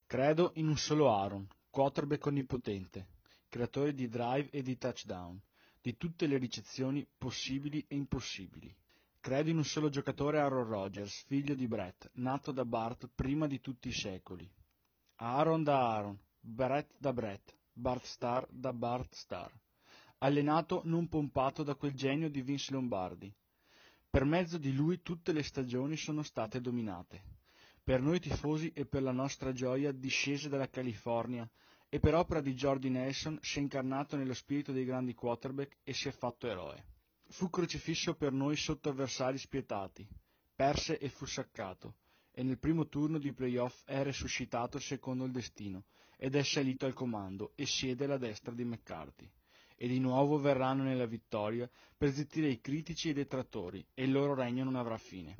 Credo in un solo Aaron, quarterback onnipotente, creatore di drive e di touchdown, di tutte le ricezioni possibili e impossibili. Credo in un solo giocatore, Aaron Rodgers, figlio di Brett, nato da Bart prima di tutti i secoli. Aaron da Aaron, Brett da Brett, Bart Starr da Bart Starr. Allenato non pompato da quel genio di Vince Lombardi. Per mezzo di lui tutte le stagioni sono state dominate. Per noi tifosi e per la nostra gioia discese dalla California e per opera di Jordy Nelson si è incarnato nello spirito dei grandi quarterback e si è fatto eroe. Fu crocifisso per noi sotto avversari spietati, perse e fu saccato, e nel primo turno di playoff è resuscitato secondo il destino ed è salito al comando e siede alla destra di McCarthy. E di nuovo verranno nella vittoria per zittire i critici e i detrattori, e il loro regno non avrà fine.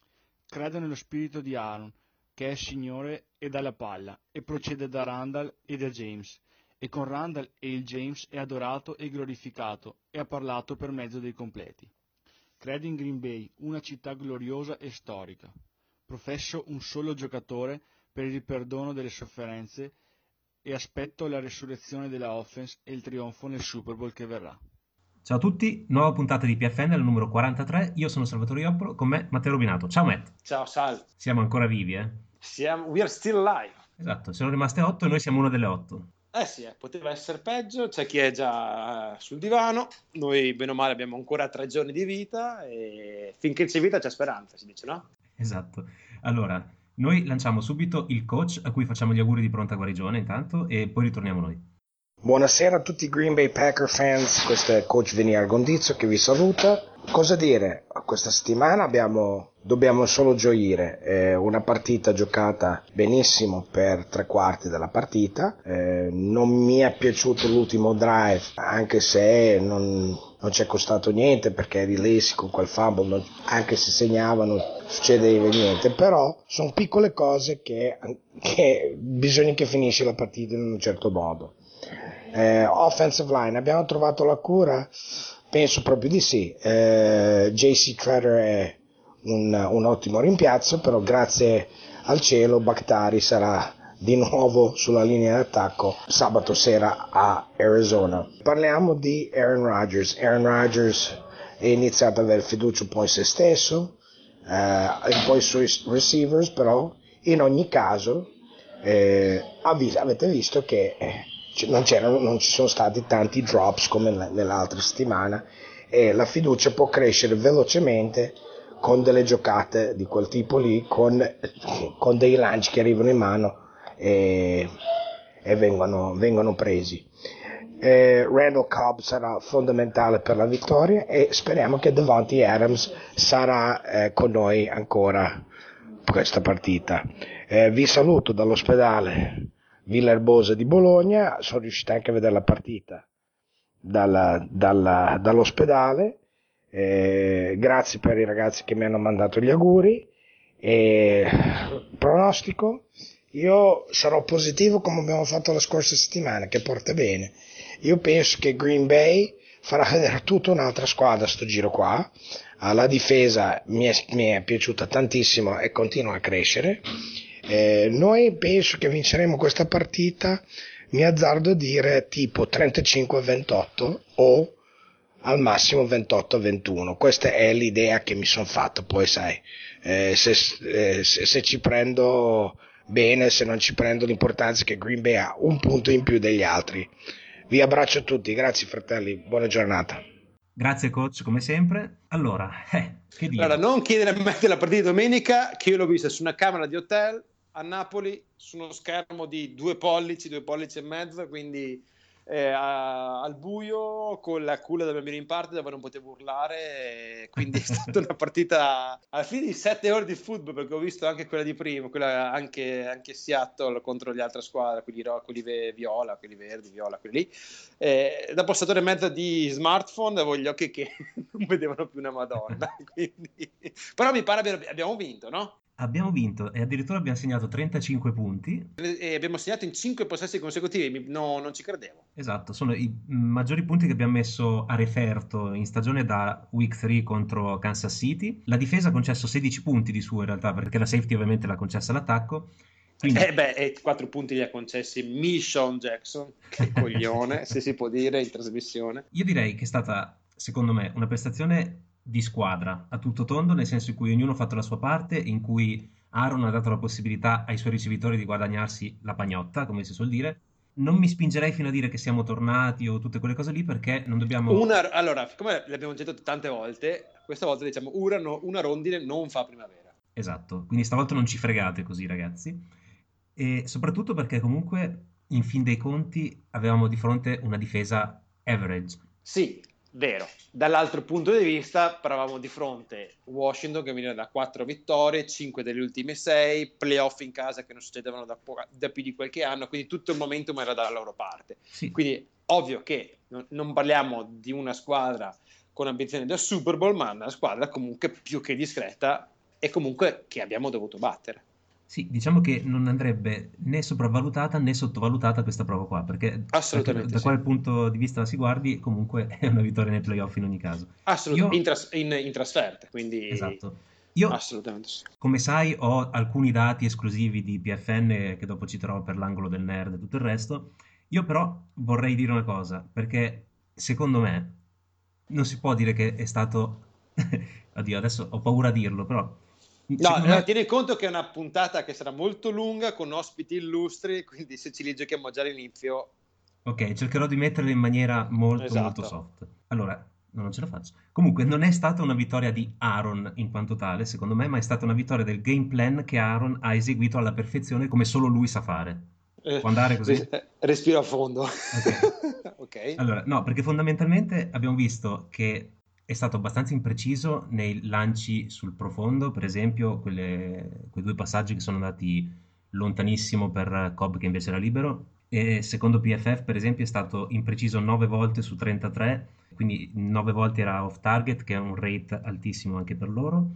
Credo nello spirito di Aaron, che è Signore e dà la palla, e procede da Randall e da James, e con Randall e il James è adorato e glorificato, e ha parlato per mezzo dei completi. Credo in Green Bay, una città gloriosa e storica. Professo un solo giocatore per il perdono delle sofferenze e aspetto la resurrezione della offense e il trionfo nel Super Bowl che verrà. Ciao a tutti, nuova puntata di PFN, al numero 43. Io sono Salvatore Ioppolo, con me Matteo Robinato. Ciao Matt. Ciao Sal. Siamo ancora vivi, eh? We are still alive. Esatto, sono rimaste 8 e noi siamo una delle 8. Sì, poteva essere peggio, c'è chi è già sul divano, noi bene o male abbiamo ancora 3 giorni di vita e finché c'è vita c'è speranza, si dice, no? Esatto. Allora, noi lanciamo subito il coach a cui facciamo gli auguri di pronta guarigione intanto e poi ritorniamo noi. Buonasera a tutti i Green Bay Packer fans, questo è coach Venier Gondizio che vi saluta. Cosa dire? Questa settimana dobbiamo solo gioire, una partita giocata benissimo per 3/4 della partita, non mi è piaciuto l'ultimo drive, anche se non ci è costato niente perché Eddie Lacy con quel fumble, anche se segnavano succedeva niente, però sono piccole cose che bisogna che finisce la partita in un certo modo. Offensive line, abbiamo trovato la cura? Penso proprio di sì. JC Treader è un ottimo rimpiazzo, però grazie al cielo Bakhtari sarà di nuovo sulla linea d'attacco sabato sera a Arizona. Parliamo di Aaron Rodgers. Aaron Rodgers è iniziato ad avere fiducia un po' in se stesso, un po' i suoi receivers, però in ogni caso avete visto che non ci sono stati tanti drops come nell'altra settimana e la fiducia può crescere velocemente con delle giocate di quel tipo lì, con dei lanci che arrivano in mano e vengono presi. Randall Cobb sarà fondamentale per la vittoria e speriamo che Davante Adams sarà con noi ancora questa partita. Vi saluto dall'ospedale Villa Erbosa di Bologna, sono riuscito anche a vedere la partita dall'ospedale, grazie per i ragazzi che mi hanno mandato gli auguri, pronostico, io sarò positivo come abbiamo fatto la scorsa settimana, che porta bene. Io penso che Green Bay farà vedere tutta un'altra squadra sto giro qua, la difesa mi è piaciuta tantissimo e continua a crescere. Noi penso che vinceremo questa partita, mi azzardo a dire tipo 35-28 o al massimo 28-21. Questa è l'idea che mi sono fatto, poi sai, se ci prendo bene, se non ci prendo, l'importanza è che Green Bay ha un punto in più degli altri. Vi abbraccio a tutti, grazie fratelli, buona giornata. Grazie coach, come sempre. Allora, che dire? Allora, non chiedere a me della partita di domenica, che io l'ho vista su una camera di hotel a Napoli, su uno schermo di 2 pollici e mezzo, quindi al buio, con la culla del bambino in parte dove non potevo urlare, quindi è stata una partita alla fine di 7 ore di football, perché ho visto anche quella di prima, quella anche Seattle contro le altre squadre, quelli viola, quelli verdi, viola, quelli lì. Dopo 7 ore e mezza di smartphone avevo gli occhi che non vedevano più una madonna, quindi... però mi pare abbiamo vinto, no? Abbiamo vinto e addirittura abbiamo segnato 35 punti. E abbiamo segnato in 5 possessi consecutivi, non ci credevo. Esatto, sono i maggiori punti che abbiamo messo a referto in stagione da Week 3 contro Kansas City. La difesa ha concesso 16 punti di suo in realtà, perché la safety ovviamente l'ha concessa all'attacco. Quindi, 4 punti li ha concessi Sean Jackson, che coglione, se si può dire in trasmissione. io direi che è stata, secondo me, una prestazione di squadra a tutto tondo, nel senso in cui ognuno ha fatto la sua parte, in cui Aaron ha dato la possibilità ai suoi ricevitori di guadagnarsi la pagnotta, come si suol dire. Non mi spingerei fino a dire che siamo tornati o tutte quelle cose lì, perché non dobbiamo... Allora, come l'abbiamo detto tante volte, questa volta diciamo una rondine non fa primavera. Esatto, quindi stavolta non ci fregate così, ragazzi. E soprattutto perché comunque, in fin dei conti, avevamo di fronte una difesa average. Sì, vero. Dall'altro punto di vista, però avevamo di fronte Washington che veniva da 4 vittorie, 5 delle ultime 6, playoff in casa che non succedevano da più di qualche anno, quindi tutto il momentum era dalla loro parte. Sì, Quindi ovvio che non parliamo di una squadra con ambizioni da Super Bowl, ma una squadra comunque più che discreta e comunque che abbiamo dovuto battere. sì, diciamo che non andrebbe né sopravvalutata né sottovalutata questa prova qua, perché Assolutamente da sì. quale punto di vista la si guardi, comunque è una vittoria nei playoff in ogni caso. Assolutamente, in trasferta, quindi Esatto. Io, assolutamente sì. come sai, ho alcuni dati esclusivi di PFN che dopo citerò per l'angolo del nerd e tutto il resto. Io però vorrei dire una cosa, perché secondo me non si può dire che è stato... Oddio, adesso ho paura a dirlo, però... No, Secondo me... tieni conto che è una puntata che sarà molto lunga con ospiti illustri, quindi se ci li giochiamo già all'inizio. Ok, cercherò di metterle in maniera molto molto Esatto. soft. Allora, no, non ce la faccio. Comunque, non è stata una vittoria di Aaron in quanto tale, secondo me, ma è stata una vittoria del game plan che Aaron ha eseguito alla perfezione come solo lui sa fare. Può andare così? Respiro a fondo. Ok. Ok. Allora, no, perché fondamentalmente abbiamo visto che è stato abbastanza impreciso nei lanci sul profondo, per esempio, quei due passaggi che sono andati lontanissimo per Cobb che invece era libero. E secondo PFF, per esempio, è stato impreciso 9 volte su 33, quindi 9 volte era off target, che è un rate altissimo anche per loro.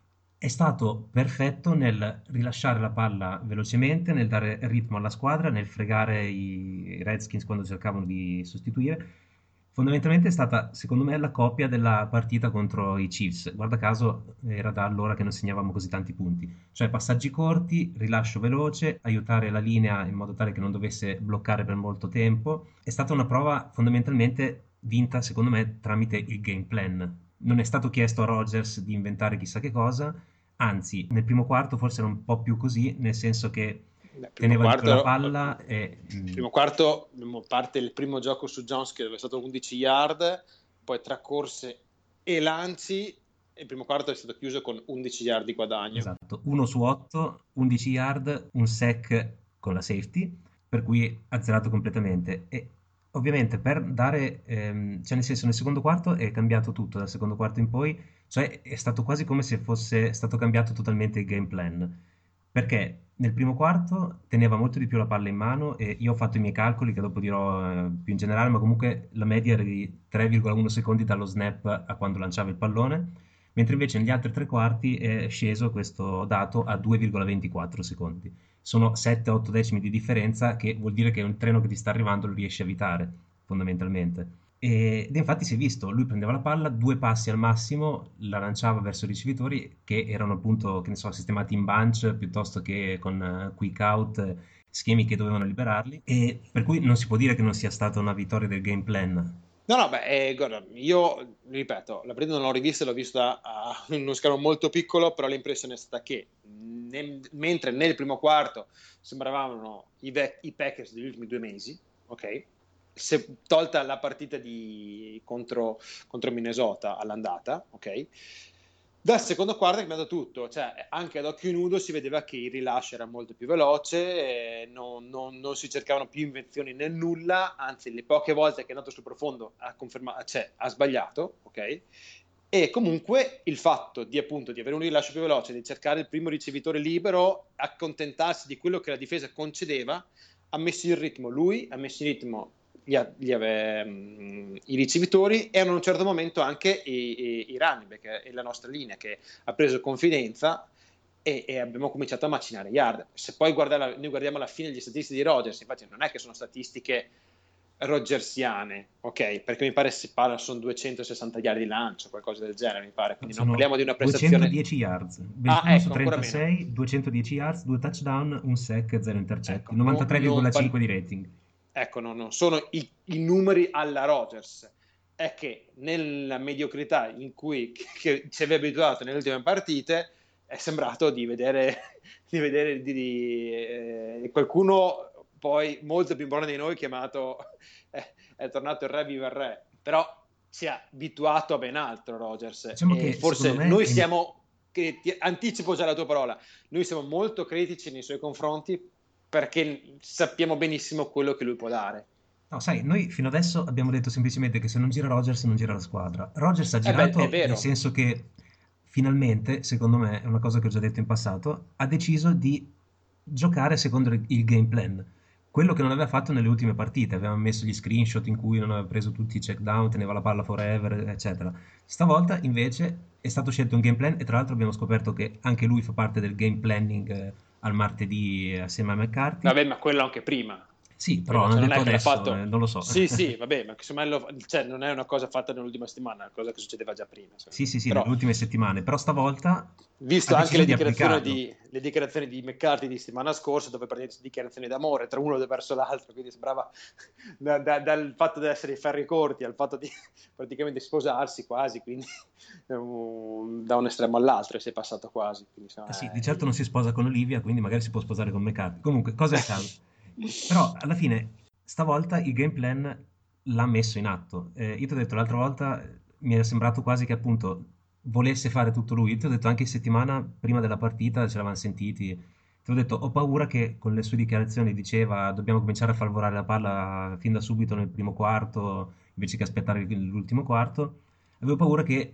È stato perfetto nel rilasciare la palla velocemente, nel dare ritmo alla squadra, nel fregare i Redskins quando cercavano di sostituire. Fondamentalmente è stata, secondo me, la copia della partita contro i Chiefs. Guarda caso, era da allora che non segnavamo così tanti punti. Cioè passaggi corti, rilascio veloce, aiutare la linea in modo tale che non dovesse bloccare per molto tempo. È stata una prova fondamentalmente vinta, secondo me, tramite il game plan. Non è stato chiesto a Rodgers di inventare chissà che cosa, anzi, nel primo quarto forse era un po' più così, nel senso che teneva di più la palla e... Primo quarto, parte il primo gioco su Jones che è stato 11 yard, poi tra corse e lanci, il primo quarto è stato chiuso con 11 yard di guadagno. Esatto, 1 su 8, 11 yard, un sack con la safety, per cui azzerato completamente. E ovviamente per dare, cioè nel senso nel secondo quarto è cambiato tutto dal secondo quarto in poi, cioè è stato quasi come se fosse stato cambiato totalmente il game plan, perché nel primo quarto teneva molto di più la palla in mano e io ho fatto i miei calcoli che dopo dirò più in generale, ma comunque la media era di 3,1 secondi dallo snap a quando lanciava il pallone, mentre invece negli altri tre quarti è sceso questo dato a 2,24 secondi. Sono 7-8 decimi di differenza, che vuol dire che un treno che ti sta arrivando lo riesci a evitare, fondamentalmente. Ed infatti si è visto, lui prendeva la palla, 2 passi al massimo, la lanciava verso i ricevitori che erano appunto, che ne so, sistemati in bunch piuttosto che con quick out, schemi che dovevano liberarli, e per cui non si può dire che non sia stata una vittoria del game plan. No, guarda, io ripeto, la partita non l'ho rivista, l'ho vista a uno schermo molto piccolo, però l'impressione è stata che mentre nel primo quarto sembravano i Packers degli ultimi 2 mesi, ok? Se tolta la partita contro Minnesota all'andata, ok? Dal secondo quarto è cambiato tutto, cioè anche ad occhio nudo si vedeva che il rilascio era molto più veloce, non si cercavano più invenzioni nel nulla, anzi le poche volte che è andato sul profondo ha sbagliato, ok? E comunque il fatto di appunto di avere un rilascio più veloce, di cercare il primo ricevitore libero, accontentarsi di quello che la difesa concedeva, ha messo in ritmo lui, ha messo in ritmo i ricevitori e a un certo momento anche i running back e la nostra linea che ha preso confidenza e abbiamo cominciato a macinare yard. Se poi noi guardiamo alla fine gli statistiche di Rodgers, infatti non è che sono statistiche rogersiane, ok? Perché mi pare si parla sono 260 yard di lancio, qualcosa del genere, mi pare, quindi non Sono parliamo di una prestazione. 210 yards, Ah, 21 su ecco, ancora meno. 36, 210 yards, 2 touchdown, un sack, 0 intercetti, Ecco, non 93,5 di rating. ecco, non sono i numeri alla Rodgers, è che nella mediocrità in cui che ci aveva abituato nelle ultime partite è sembrato di vedere, qualcuno poi molto più buono di noi chiamato è tornato il re viva il re, però si è abituato a ben altro Rodgers Diciamo e che secondo forse me noi siamo, anticipo già la tua parola, noi siamo molto critici nei suoi confronti perché sappiamo benissimo quello che lui può dare. No, sai, noi fino adesso abbiamo detto semplicemente che se non gira Rodgers non gira la squadra. Rodgers ha Beh, è girato nel vero. senso che finalmente, secondo me, è una cosa che ho già detto in passato, ha deciso di giocare secondo il game plan. Quello che non aveva fatto nelle ultime partite, aveva messo gli screenshot in cui non aveva preso tutti i check down, teneva la palla forever, eccetera. Stavolta invece è stato scelto un game plan e tra l'altro abbiamo scoperto che anche lui fa parte del game planning al martedì assieme a McCarthy. Vabbè, ma quello anche prima. Sì, però Quello, hanno cioè, non detto è che l'ha adesso, fatto. non lo so. Sì, sì, vabbè, ma insomma, cioè, non è una cosa fatta nell'ultima settimana, è una cosa che succedeva già prima. Sì, sì, sì, nelle Però, ultime settimane, però stavolta ha visto anche deciso di applicarlo. le dichiarazioni di McCarthy di settimana scorsa, dove praticamente dichiarazioni d'amore tra uno verso l'altro, quindi sembrava dal fatto di essere i ferri corti al fatto di praticamente sposarsi quasi, quindi da un estremo all'altro si è passato quasi. Quindi, insomma, Sì, di certo non si sposa con Olivia, quindi magari si può sposare con McCarthy. Comunque, cose a caso. Però alla fine, stavolta il game plan l'ha messo in atto. Io ti ho detto l'altra volta, mi è sembrato quasi che appunto volesse fare tutto lui. Io ti ho detto anche in settimana prima della partita, ce l'avevamo sentiti. Ti ho detto, ho paura che con le sue dichiarazioni diceva dobbiamo cominciare a far volare la palla fin da subito nel primo quarto, invece che aspettare l'ultimo quarto. Avevo paura che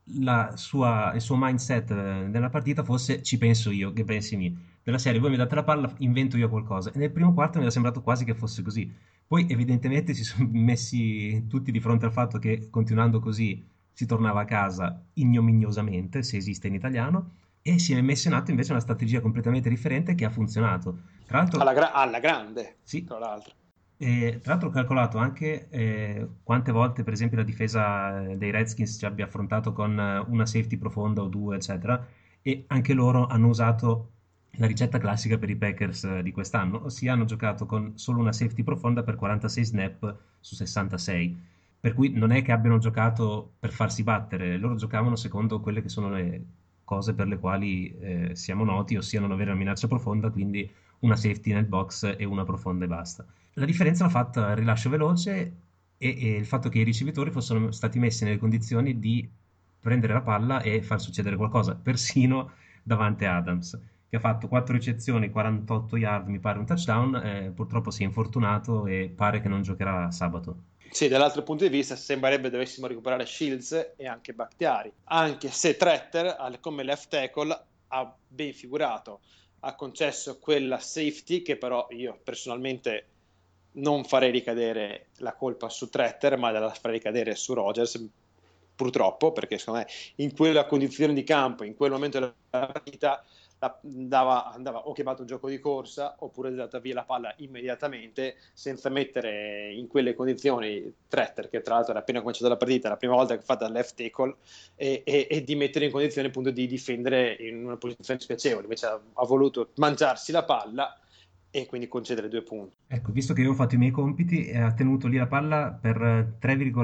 il suo mindset nella partita fosse ci penso io, che pensi mi. Della serie, voi mi date la palla, invento io qualcosa. E nel primo quarto mi era sembrato quasi che fosse così. Poi evidentemente si sono messi tutti di fronte al fatto che continuando così si tornava a casa ignominiosamente, se esiste in italiano, e si è messa in atto invece una strategia completamente differente che ha funzionato. Tra l'altro, alla grande, sì, tra l'altro. e tra l'altro ho calcolato anche quante volte, per esempio, la difesa dei Redskins ci abbia affrontato con una safety profonda o due, eccetera, e anche loro hanno usato la ricetta classica per i Packers di quest'anno, ossia hanno giocato con solo una safety profonda per 46 snap su 66. Per cui non è che abbiano giocato per farsi battere, loro giocavano secondo quelle che sono le cose per le quali siamo noti, ossia non avere una minaccia profonda, quindi una safety nel box e una profonda e basta. La differenza l'ha fatta il rilascio veloce e il fatto che i ricevitori fossero stati messi nelle condizioni di prendere la palla e far succedere qualcosa, persino davanti a Adams, che ha fatto 4 ricezioni, 48 yard, mi pare un touchdown, purtroppo si è infortunato e pare che non giocherà sabato. Sì, dall'altro punto di vista sembrerebbe dovessimo recuperare Shields e anche Bakhtiari, anche se Tretter come left tackle ha ben figurato, ha concesso quella safety che però io personalmente non farei ricadere la colpa su Tretter, ma la farei ricadere su Rodgers, purtroppo, perché secondo me in quella condizione di campo, in quel momento della partita, andava o chiamato un gioco di corsa oppure data via la palla immediatamente senza mettere in quelle condizioni Tretter, che tra l'altro era appena cominciato la partita, la prima volta che fa da left tackle, e di mettere in condizione appunto di difendere in una posizione spiacevole. Invece ha voluto mangiarsi la palla e quindi concedere 2 punti. Ecco, visto che io ho fatto i miei compiti, ha tenuto lì la palla per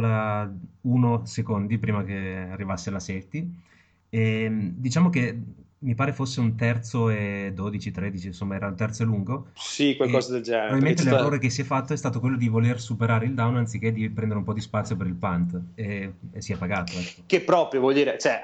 3,1 secondi prima che arrivasse la safety. E, diciamo che mi pare fosse un terzo e 12, 13, insomma era un terzo e lungo. Sì, E qualcosa del genere. probabilmente l'errore che si è fatto è stato quello di voler superare il down anziché di prendere un po' di spazio per il punt e si è pagato. Ecco. Che proprio vuol dire, cioè,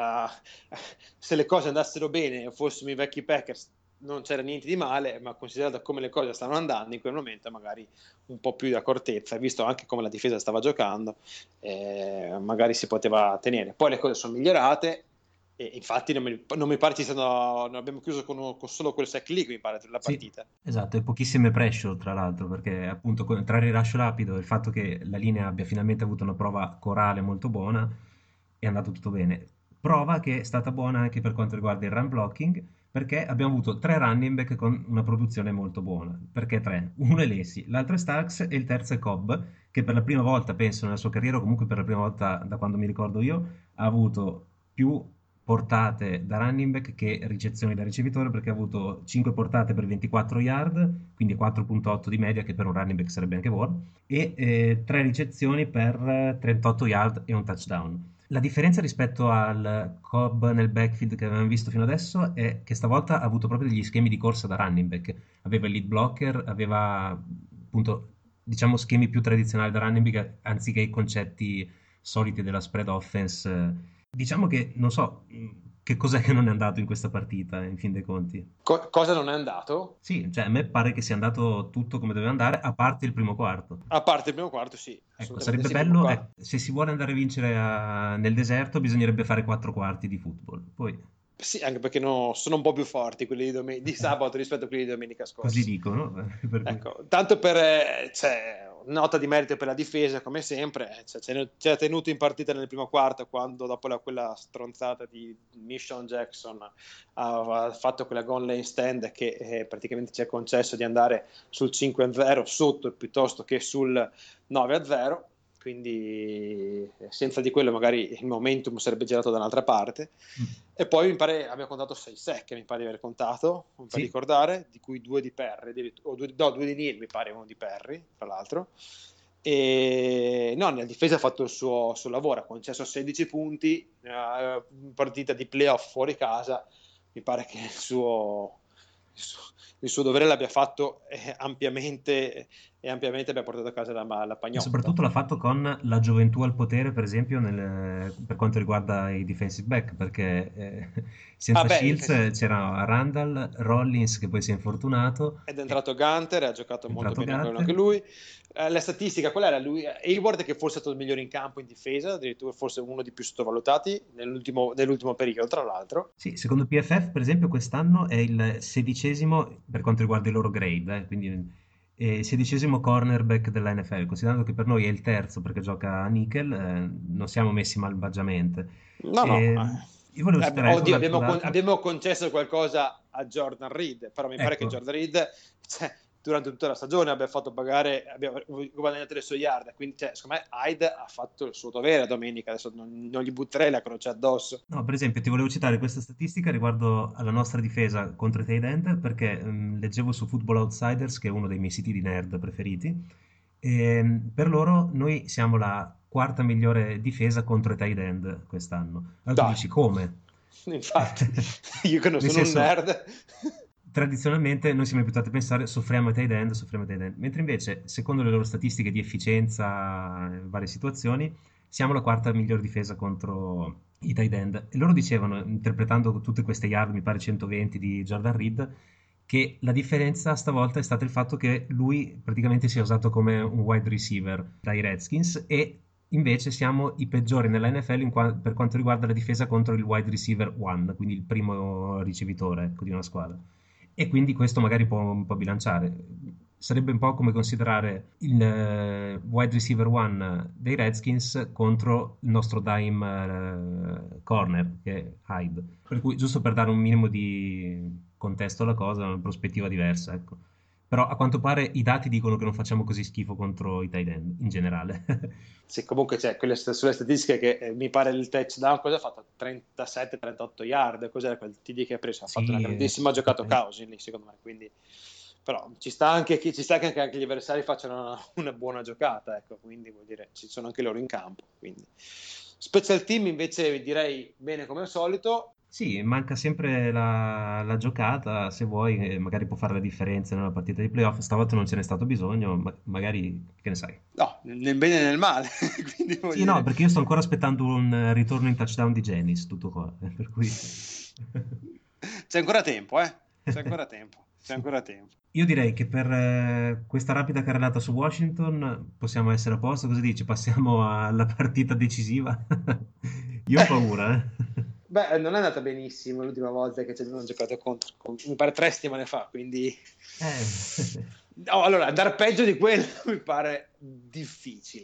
se le cose andassero bene e fossimo i vecchi Packers non c'era niente di male, ma considerato come le cose stanno andando in quel momento magari un po' più di accortezza, visto anche come la difesa stava giocando, magari si poteva tenere. Poi le cose sono migliorate e infatti non mi pare non abbiamo chiuso con solo quel sack lì, mi pare, la Sì, partita. esatto, e pochissime pressure tra l'altro, perché appunto tra il rilascio rapido e il fatto che la linea abbia finalmente avuto una prova corale molto buona, è andato tutto bene. Prova che è stata buona anche per quanto riguarda il run blocking, perché abbiamo avuto 3 running back con una produzione molto buona. Perché 3? Uno è Lacy, l'altro è Starks e il terzo è Cobb, che per la prima volta, penso, nella sua carriera, o comunque per la prima volta da quando mi ricordo io, ha avuto più portate da running back che ricezioni da ricevitore, perché ha avuto 5 portate per 24 yard, quindi 4.8 di media, che per un running back sarebbe anche buono, e 3 ricezioni per 38 yard e un touchdown. La differenza rispetto al Cobb nel backfield che avevamo visto fino adesso è che stavolta ha avuto proprio degli schemi di corsa da running back. Aveva il lead blocker, aveva appunto, diciamo, schemi più tradizionali da running back anziché i concetti soliti della spread offense. Diciamo che non so che cos'è che non è andato in questa partita, in fin dei conti. Cosa non è andato? Sì, cioè a me pare che sia andato tutto come doveva andare, a parte il primo quarto. A parte il primo quarto, sì, Ecco, assolutamente sarebbe sì. Il primo bello, quarto. se si vuole andare a vincere nel deserto, bisognerebbe fare 4 quarti di football. Poi, Sì, anche perché sono un po' più forti quelli di sabato rispetto a quelli di domenica così scorsa. dicono. Per cui... Ecco, tanto per nota di merito per la difesa, come sempre, ci ha tenuto in partita nel primo quarto quando dopo quella stronzata di Mission Jackson ha fatto quella goal line stand che praticamente ci ha concesso di andare sul 5-0 sotto piuttosto che sul 9-0. Quindi senza di quello magari il momentum sarebbe girato da un'altra parte. E poi mi pare abbiamo contato 6 sec, mi pare di aver contato, per Sì. ricordare, di cui 2 di Perry, o 2 di Neal, mi pare, uno di Perry, tra l'altro. E no, nella difesa ha fatto il suo lavoro, ha concesso 16 punti, partita di playoff fuori casa, mi pare che il suo dovere l'abbia fatto ampiamente abbia portato a casa la E pagnotta. soprattutto l'ha fatto con la gioventù al potere, per esempio, per quanto riguarda i defensive back, perché senza Shields c'era Randall, Rollins che poi si è infortunato, ed è entrato Gunter, ha giocato è molto entrato bene anche Gunter. lui. La statistica qual era? Lui, Hayward, che forse è stato il migliore in campo in difesa, addirittura forse uno dei più sottovalutati nell'ultimo periodo, tra l'altro. Sì, secondo PFF, per esempio, quest'anno è il 16° per quanto riguarda i loro grade, quindi è il 16° cornerback della NFL, considerando che per noi è il terzo perché gioca a nickel, non siamo messi malvagiamente. No. Io volevo citare anche un Oddio, altro dato. abbiamo concesso qualcosa a Jordan Reed, però mi pare che Ecco, Jordan Reed durante tutta la stagione abbia fatto pagare, abbia guadagnato le sue yard, quindi secondo me Hyde ha fatto il suo dovere domenica, adesso non gli butterei la croce addosso. no, per esempio, ti volevo citare questa statistica riguardo alla nostra difesa contro i tight end, perché leggevo su Football Outsiders, che è uno dei miei siti di nerd preferiti, e per loro noi siamo la quarta migliore difesa contro i tight end quest'anno. Allora tu Dai, dici come? infatti, io che non Nel sono un senso, nerd. tradizionalmente noi siamo abituati a pensare soffriamo ai tight end, mentre invece, secondo le loro statistiche di efficienza in varie situazioni, siamo la quarta miglior difesa contro i tight end. E loro dicevano, interpretando tutte queste yard, mi pare 120 di Jordan Reed, che la differenza stavolta è stato il fatto che lui praticamente si è usato come un wide receiver dai Redskins e invece siamo i peggiori nella NFL per quanto riguarda la difesa contro il wide receiver one, quindi il primo ricevitore, ecco, di una squadra. E quindi questo magari può un po' bilanciare. Sarebbe un po' come considerare il wide receiver one dei Redskins contro il nostro dime corner, che è Hyde. Per cui, giusto per dare un minimo di contesto alla cosa, una prospettiva diversa, ecco. Però a quanto pare i dati dicono che non facciamo così schifo contro i tight end in generale. Sì, comunque c'è quelle sulle statistiche che mi pare il touchdown cosa ha fatto? 37-38 yard, cos'era quel TD che ha preso? Ha fatto una Sì, grandissima giocata Cousins lì, secondo me, quindi però ci sta anche che anche gli avversari facciano una buona giocata, ecco, quindi vuol dire ci sono anche loro in campo, quindi special team invece direi bene come al solito. sì, manca sempre la giocata, se vuoi, magari può fare la differenza nella partita di playoff. Stavolta non ce n'è stato bisogno, magari, che ne sai. No, nel bene e nel male, quindi vuol Sì, no, dire perché io sto ancora aspettando un ritorno in touchdown di Janis, tutto qua, per cui... c'è ancora tempo, c'è ancora tempo, c'è Sì. ancora tempo. Io direi che per questa rapida carrellata su Washington possiamo essere a posto, cosa dici? Passiamo alla partita decisiva? Io ho paura, eh. Beh, non è andata benissimo l'ultima volta che ci abbiamo giocato contro, mi pare 3 settimane fa, quindi Eh. no, allora, andare peggio di quello mi pare difficile.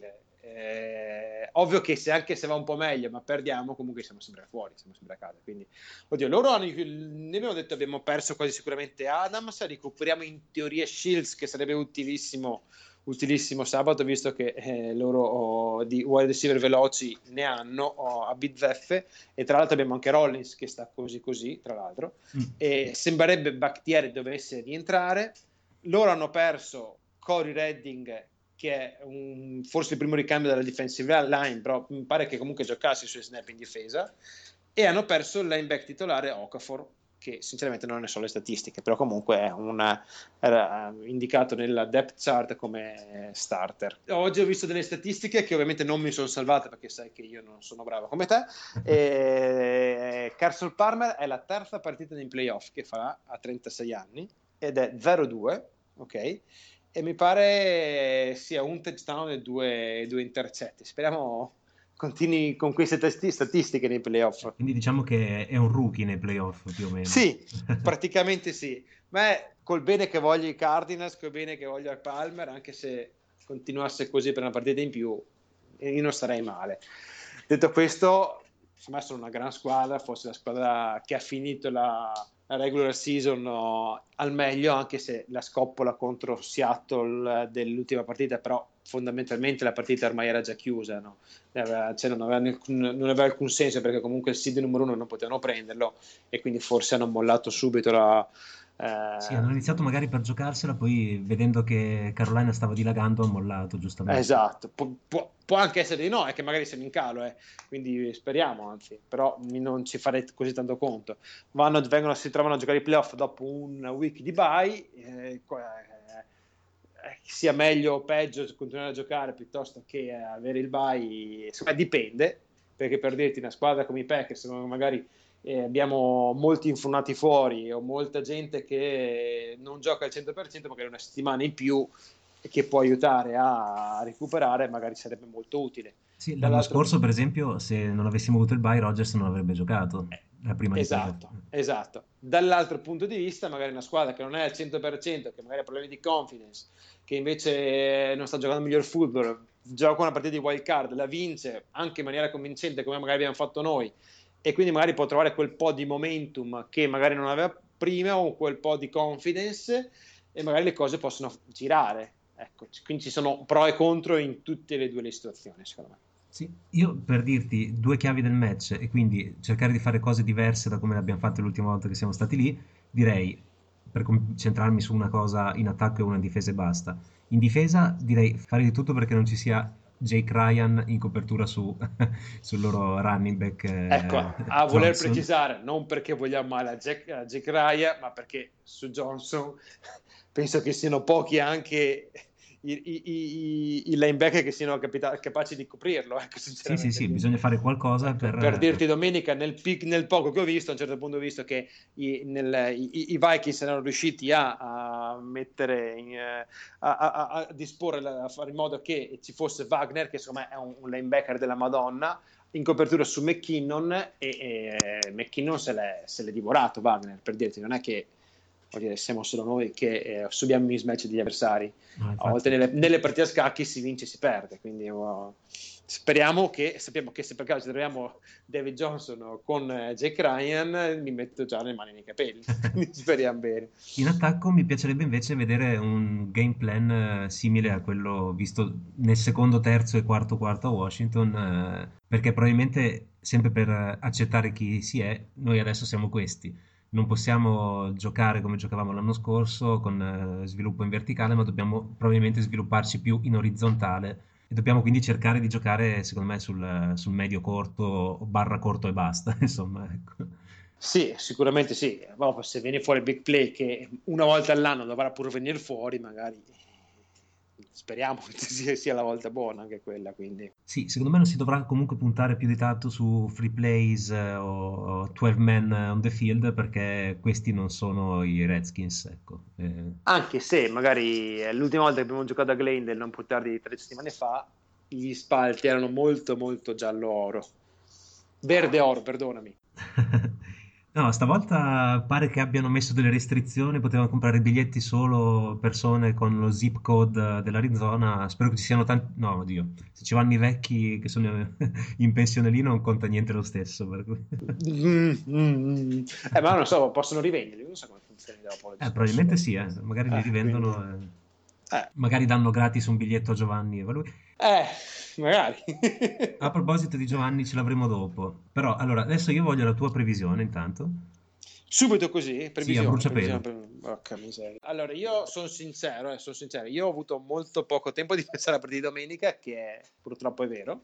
ovvio che anche se va un po' meglio ma perdiamo, comunque siamo sempre fuori, siamo sempre a casa, quindi oddio, ne abbiamo detto abbiamo perso quasi sicuramente Adams, recuperiamo in teoria Shields, che sarebbe utilissimo sabato, visto che loro di wide receiver veloci ne hanno a bizzeffe, e tra l'altro abbiamo anche Rollins che sta così tra l'altro, e sembrerebbe Bakhtiari dovesse rientrare. Loro hanno perso Corey Redding, che è forse il primo ricambio della defensive line, però mi pare che comunque giocassi sui snap in difesa, e hanno perso il linebacker titolare Okafor, che sinceramente non ne so le statistiche, però comunque era indicato nella depth chart come starter. Oggi ho visto delle statistiche che ovviamente non mi sono salvate, perché sai che io non sono bravo come te. Carson Palmer è la terza partita in playoff che fa a 36 anni ed è 0-2, ok? E mi pare sia un touchdown e due intercetti. Speriamo continui con queste statistiche nei playoff. Quindi diciamo che è un rookie nei playoff più o meno. Sì, praticamente sì. Ma col bene che voglio i Cardinals, col bene che voglio il Palmer, anche se continuasse così per una partita in più, io non starei male. Detto questo, secondo me sono una gran squadra, forse la squadra che ha finito la regular season al meglio, anche se la scoppola contro Seattle dell'ultima partita, però fondamentalmente la partita ormai era già chiusa, no? Non aveva alcun senso, perché comunque il seed numero 1 non potevano prenderlo, e quindi forse hanno mollato subito Sì, hanno iniziato magari per giocarsela, poi vedendo che Carolina stava dilagando, hanno mollato, giustamente. Esatto, può anche essere di no, è che magari siamo in calo, quindi speriamo, anzi, però non ci farei così tanto conto. Si trovano a giocare i playoff dopo un week di bye, sia meglio o peggio continuare a giocare piuttosto che avere il bye, insomma, dipende, perché per dirti, una squadra come i Packers, magari abbiamo molti infortunati fuori o molta gente che non gioca al 100%, magari una settimana in più che può aiutare a recuperare, magari sarebbe molto utile. Sì, l'anno scorso, per esempio, se non avessimo avuto il bye, Rodgers non avrebbe giocato la prima di playoff. Esatto. Dall'altro punto di vista, magari una squadra che non è al 100%, che magari ha problemi di confidence, che invece non sta giocando miglior football, gioca una partita di wild card, la vince anche in maniera convincente, come magari abbiamo fatto noi, e quindi magari può trovare quel po' di momentum che magari non aveva prima, o quel po' di confidence, e magari le cose possono girare. Ecco, quindi ci sono pro e contro in tutte e due le situazioni, secondo me. Sì, io per dirti due chiavi del match e quindi cercare di fare cose diverse da come le abbiamo fatte l'ultima volta che siamo stati lì, direi, per concentrarmi su una cosa in attacco e una in difesa e basta. In difesa direi fare di tutto perché non ci sia Jake Ryan in copertura sul loro running back. Ecco, a voler Johnson. precisare, non perché vogliamo male a Jake Ryan, ma perché su Johnson penso che siano pochi anche i linebacker che siano capaci di coprirlo. Ecco, sinceramente. Sì, bisogna fare qualcosa per dirti, domenica, nel poco che ho visto, a un certo punto ho visto che i Vikings erano riusciti a mettere a disporre, a fare in modo che ci fosse Wagner, che secondo me è un linebacker della Madonna, in copertura su McKinnon, e McKinnon se l'è divorato Wagner, per dirti. Non è che siamo solo noi che subiamo i mismatch degli avversari. A volte nelle partite a scacchi si vince e si perde, quindi sappiamo che se per caso troviamo David Johnson con Jake Ryan, mi metto già le mani nei capelli. Quindi speriamo bene. In attacco mi piacerebbe invece vedere un game plan simile a quello visto nel secondo, terzo e quarto a Washington, perché probabilmente, sempre per accettare chi si è, noi adesso siamo questi. Non possiamo giocare come giocavamo l'anno scorso con sviluppo in verticale, ma dobbiamo probabilmente svilupparci più in orizzontale, e dobbiamo quindi cercare di giocare, secondo me, sul medio corto / corto e basta, insomma, ecco. Sì, sicuramente sì. Se viene fuori big play, che una volta all'anno dovrà pure venire fuori, magari speriamo che sia la volta buona anche quella. Quindi Sì, secondo me non si dovrà comunque puntare più di tanto su free plays o 12 men on the field, perché questi non sono i Redskins, ecco. Anche se magari l'ultima volta che abbiamo giocato a Glendale, non più tardi di 3 settimane fa, gli spalti erano molto molto giallo oro, verde oro, perdonami. No, stavolta pare che abbiano messo delle restrizioni, potevano comprare i biglietti solo persone con lo zip code dell'Arizona. Spero che ci siano tanti. No, oddio, se ci vanno i vecchi che sono in pensione lì non conta niente lo stesso. Per cui. Ma non so, possono rivenderli, non so come funziona dopo il discorso Probabilmente dei... sì, magari li quindi... rivendono, Eh, magari danno gratis un biglietto a Giovanni. eh, magari. A proposito di Giovanni, ce l'avremo dopo. Però, allora, adesso io voglio la tua previsione intanto. Subito così, Sì, a previsione, previsione, bruciapelo. Porca miseria. Allora, io sono sincero, io ho avuto molto poco tempo di pensare alla partita di domenica, che purtroppo è vero,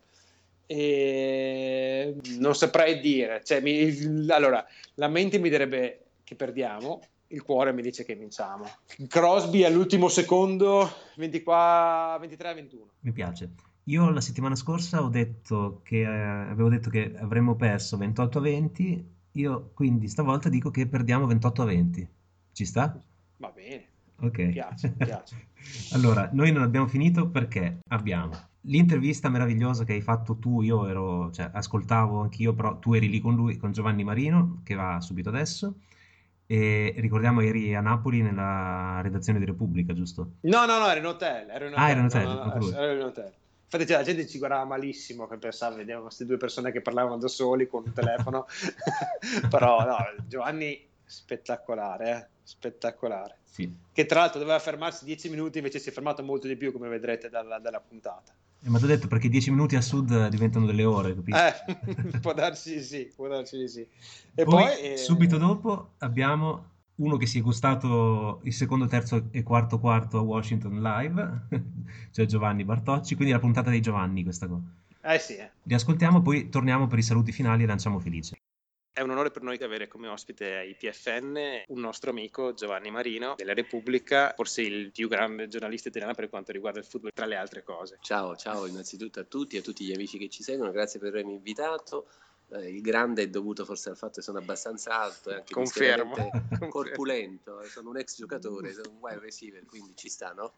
e non saprei dire, cioè, allora, la mente mi direbbe che perdiamo, il cuore mi dice che vinciamo. Crosby all'ultimo secondo, 24, 23-21. Mi piace. Io la settimana scorsa avevo detto che avremmo perso 28-20, io quindi stavolta dico che perdiamo 28-20. Ci sta? Va bene, Ok. mi piace, mi piace. Allora, noi non abbiamo finito perché abbiamo l'intervista meravigliosa che hai fatto tu, cioè, ascoltavo anch'io, però tu eri lì con lui, con Giovanni Marino, che va subito adesso, e ricordiamo eri a Napoli nella redazione di Repubblica, giusto? No, no, no, era in hotel, ero in Ah, era in hotel, no, no, hotel, anche no, lui. ero in hotel. Infatti cioè, la gente ci guardava malissimo, che pensava, vedevano queste due persone che parlavano da soli con un telefono. Però no, Giovanni spettacolare, spettacolare. Sì. Che tra l'altro doveva fermarsi 10 minuti, invece si è fermato molto di più, come vedrete dalla puntata. Ma ti ho detto perché 10 minuti a sud diventano delle ore, capisci? Può darsi di sì, può darsi di sì. E Poi, poi... subito dopo, abbiamo uno che si è gustato il secondo, terzo e quarto quarto a Washington Live, cioè Giovanni Bartocci, quindi la puntata dei Giovanni questa qua. sì, Li ascoltiamo, poi torniamo per i saluti finali e lanciamo Felice. È un onore per noi avere come ospite ai PFN un nostro amico Giovanni Marino della Repubblica, forse il più grande giornalista italiano per quanto riguarda il football, tra le altre cose. Ciao, ciao innanzitutto a tutti e a tutti gli amici che ci seguono, grazie per avermi invitato. Il grande è dovuto forse al fatto che sono abbastanza alto e anche Confermo. fisicamente corpulento, sono un ex giocatore, sono un wide receiver, quindi ci sta, no?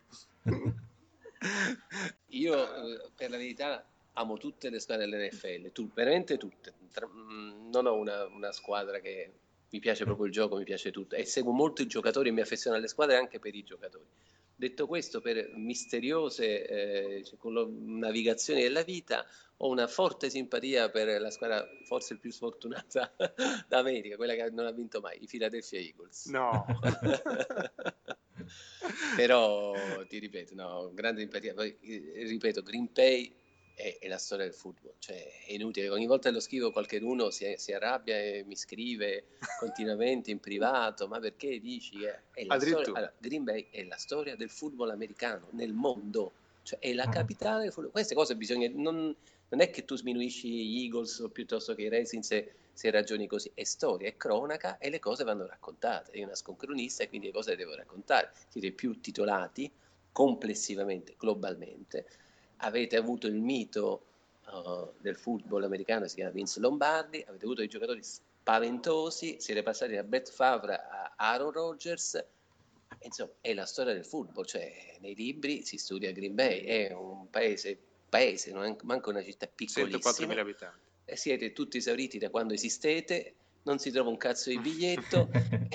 Io per la verità amo tutte le squadre dell'NFL, veramente tutte. Non ho una squadra che mi piace proprio il gioco, mi piace tutto e seguo molto i giocatori e mi affeziono alle squadre anche per i giocatori. Detto questo, per misteriose navigazioni della vita, ho una forte simpatia per la squadra forse il più sfortunata d'America, quella che non ha vinto mai, i Philadelphia Eagles. No. Però ti ripeto, no, grande empatia. Poi ripeto, Green Bay è la storia del football, cioè è inutile. Ogni volta che lo scrivo qualcuno si arrabbia e mi scrive continuamente in privato, ma perché dici che è la storia? Allora, Green Bay è la storia del football americano nel mondo, cioè è la capitale del football. Queste cose bisogna non è che tu sminuisci gli Eagles o piuttosto che i Racing se ragioni così, è storia, è cronaca e le cose vanno raccontate. Io nasco un cronista e quindi le cose le devo raccontare. Siete più titolati complessivamente, globalmente. Avete avuto il mito del football americano, si chiama Vince Lombardi, avete avuto dei giocatori spaventosi, siete passati da Brett Favre a Aaron Rodgers. Insomma, è la storia del football, cioè nei libri si studia Green Bay, è un paese, non è manco una città piccolissima. 104.000 abitanti. Siete tutti esauriti da quando esistete, non si trova un cazzo di biglietto,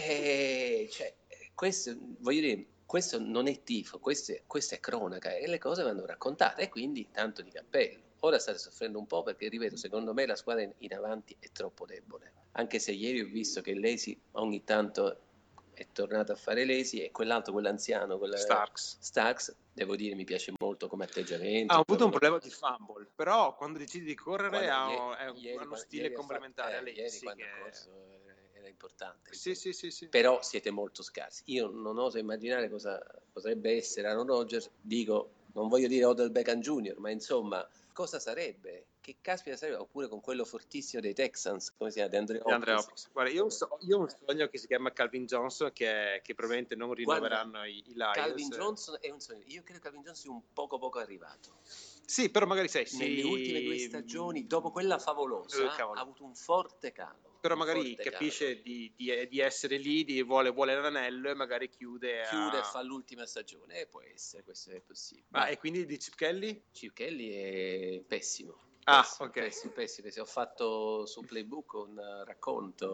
e cioè, questo, voglio dire, questo non è tifo, questa è cronaca e le cose vanno raccontate e quindi tanto di cappello. Ora state soffrendo un po' perché, ripeto, secondo me la squadra in avanti è troppo debole. Anche se ieri ho visto che Lesi ogni tanto è tornato a fare Lesi e quell'altro, quell'anziano, Starks, devo dire mi piace molto come atteggiamento. Ha avuto un problema di fumble, però quando decide di correre Quando ha uno stile complementare a Lesi. Ieri quando ha corso era importante. Sì. Però siete molto scarsi. Io non oso immaginare cosa potrebbe essere Aaron Rodgers. Dico, non voglio dire Odell Beckham Jr., ma insomma, cosa sarebbe? Che caspita sarebbe? Oppure con quello fortissimo dei Texans, come si chiama? DeAndre Hopkins. Guarda, io ho un sogno che si chiama Calvin Johnson, che probabilmente non rinnoveranno i Lions. Calvin Johnson è un sogno. Io credo che Calvin Johnson sia un poco arrivato. Sì, però magari nelle ultime 2 stagioni, dopo quella favolosa, ha avuto un forte calo. Però magari capisce di essere lì, vuole l'anello e magari chiude e fa l'ultima stagione. Può essere, questo è possibile. Ma e quindi di Chip Kelly? Chip Kelly è pessimo. Ok. Pessimo. Ho fatto su Playbook un racconto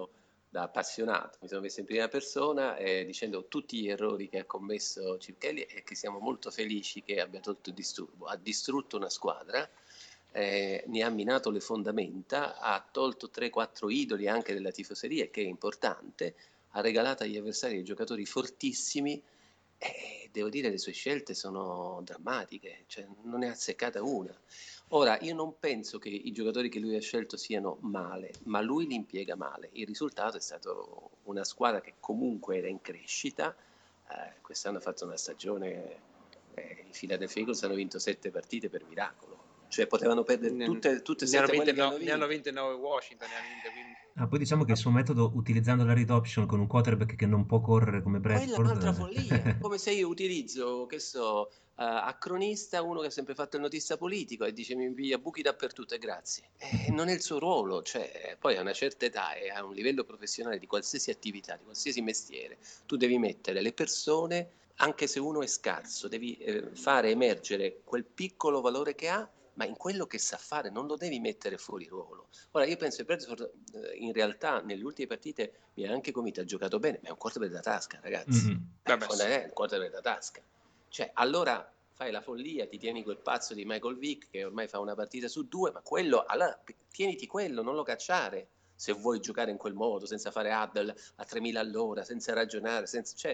da appassionato, mi sono messo in prima persona dicendo tutti gli errori che ha commesso Chip Kelly e che siamo molto felici che abbia tolto il disturbo. Ha distrutto una squadra, ne ha minato le fondamenta, ha tolto 3-4 idoli anche della tifoseria, che è importante, ha regalato agli avversari dei giocatori fortissimi e devo dire le sue scelte sono drammatiche, cioè non ne ha azzeccata una. Ora, io non penso che i giocatori che lui ha scelto siano male, ma lui li impiega male. Il risultato è stato una squadra che comunque era in crescita. Quest'anno ha fatto una stagione, i Philadelphia Eagles hanno vinto 7 partite per miracolo. Cioè potevano perdere tutte e 7 quelle che hanno vinto. Ne hanno vinte 9 Washington, ne ha vinte, quindi... Poi diciamo che il suo metodo, utilizzando la read option con un quarterback che non può correre come Quella è Bradford... un'altra follia, come se io utilizzo, che so, acronista, uno che ha sempre fatto il notista politico e dice mi invia buchi dappertutto e grazie. Non è il suo ruolo, cioè poi a una certa età e a un livello professionale di qualsiasi attività, di qualsiasi mestiere, tu devi mettere le persone, anche se uno è scarso, devi fare emergere quel piccolo valore che ha, ma in quello che sa fare, non lo devi mettere fuori ruolo. Ora io penso che Bradford in realtà nelle ultime partite mi ha anche convinto, ha giocato bene, ma è un quarterback da tasca, ragazzi. È un quarterback da tasca. Cioè, allora fai la follia, ti tieni quel pazzo di Michael Vick che ormai fa una partita su 2, ma quello, allora tieniti quello, non lo cacciare se vuoi giocare in quel modo, senza fare huddle a 3000 all'ora, senza ragionare, cioè,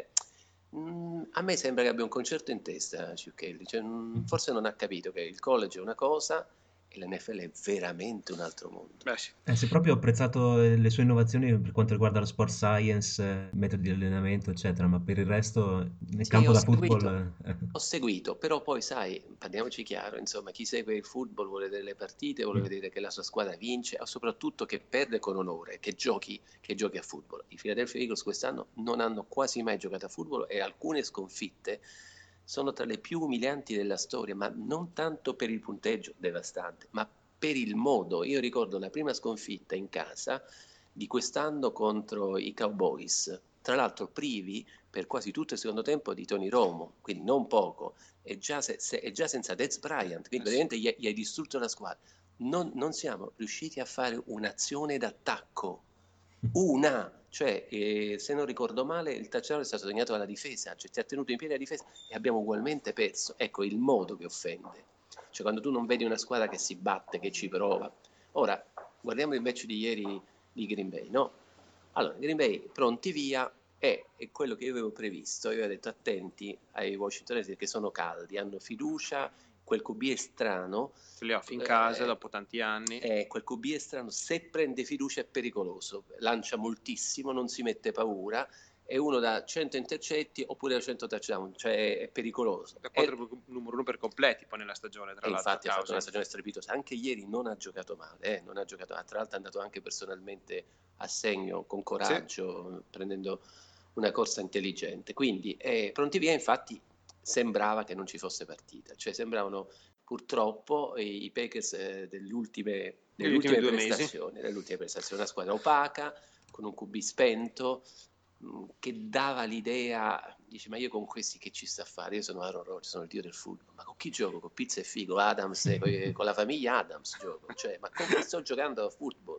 a me sembra che abbia un concerto in testa Chip Kelly, cioè, forse non ha capito che il college è una cosa e l'NFL è veramente un altro mondo. Beh, sì. Se proprio ho apprezzato le sue innovazioni per quanto riguarda lo sport science, metodi di allenamento, eccetera, ma per il resto nel Sì, campo da football... ho seguito, però poi sai, parliamoci chiaro, insomma, chi segue il football vuole vedere le partite, vuole vedere che la sua squadra vince, o soprattutto che perde con onore, che giochi a football. I Philadelphia Eagles quest'anno non hanno quasi mai giocato a football e alcune sconfitte sono tra le più umilianti della storia, ma non tanto per il punteggio devastante, ma per il modo. Io ricordo la prima sconfitta in casa di quest'anno contro i Cowboys, tra l'altro privi per quasi tutto il secondo tempo di Tony Romo, quindi non poco, e già senza Dez Bryant, quindi praticamente gli hai distrutto la squadra. Non siamo riusciti a fare un'azione d'attacco, cioè se non ricordo male il touchdown è stato segnato dalla difesa, cioè ti ha tenuto in piedi la difesa e abbiamo ugualmente perso. Ecco il modo che offende, cioè quando tu non vedi una squadra che si batte, che ci prova. Ora guardiamo il match di ieri di Green Bay, no? Allora, Green Bay pronti via è quello che io avevo previsto. Io avevo detto attenti ai Washingtonesi che sono caldi, hanno fiducia, quel QB è strano. Playoff in casa dopo tanti anni. Quel QB è strano, se prende fiducia è pericoloso, lancia moltissimo, non si mette paura, è uno da 100 intercetti oppure da 100 touchdown, cioè è pericoloso. Da numero 1 per completi poi nella stagione, tra l'altro. Infatti ha fatto una stagione strepitosa, anche ieri non ha giocato male, non ha giocato, tra l'altro è andato anche personalmente a segno con coraggio, prendendo una corsa intelligente, quindi pronti via. Infatti sembrava che non ci fosse partita, cioè sembravano purtroppo i Packers delle ultime prestazioni, una squadra opaca con un QB spento che dava l'idea, dice ma io con questi che ci sta a fare, io sono Aaron Rodgers, sono il dio del football, ma con chi gioco? Con pizza e figo, Adams, con la famiglia Adams gioco, cioè ma con chi sto giocando a football?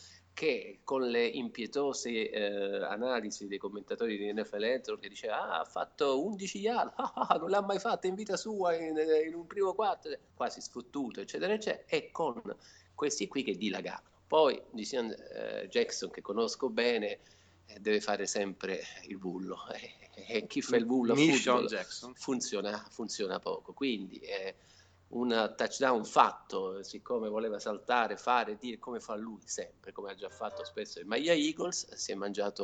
Che con le impietose analisi dei commentatori di NFL Network che diceva ha fatto 11 yard, non l'ha mai fatta in vita sua in un primo quarto, quasi sfottuto eccetera eccetera, e con questi qui che dilagavano. Poi Jackson, che conosco bene, deve fare sempre il bullo, e chi fa il bullo a football funziona poco, quindi un touchdown fatto, siccome voleva saltare, fare, dire come fa lui sempre, come ha già fatto spesso il Maglia Eagles, si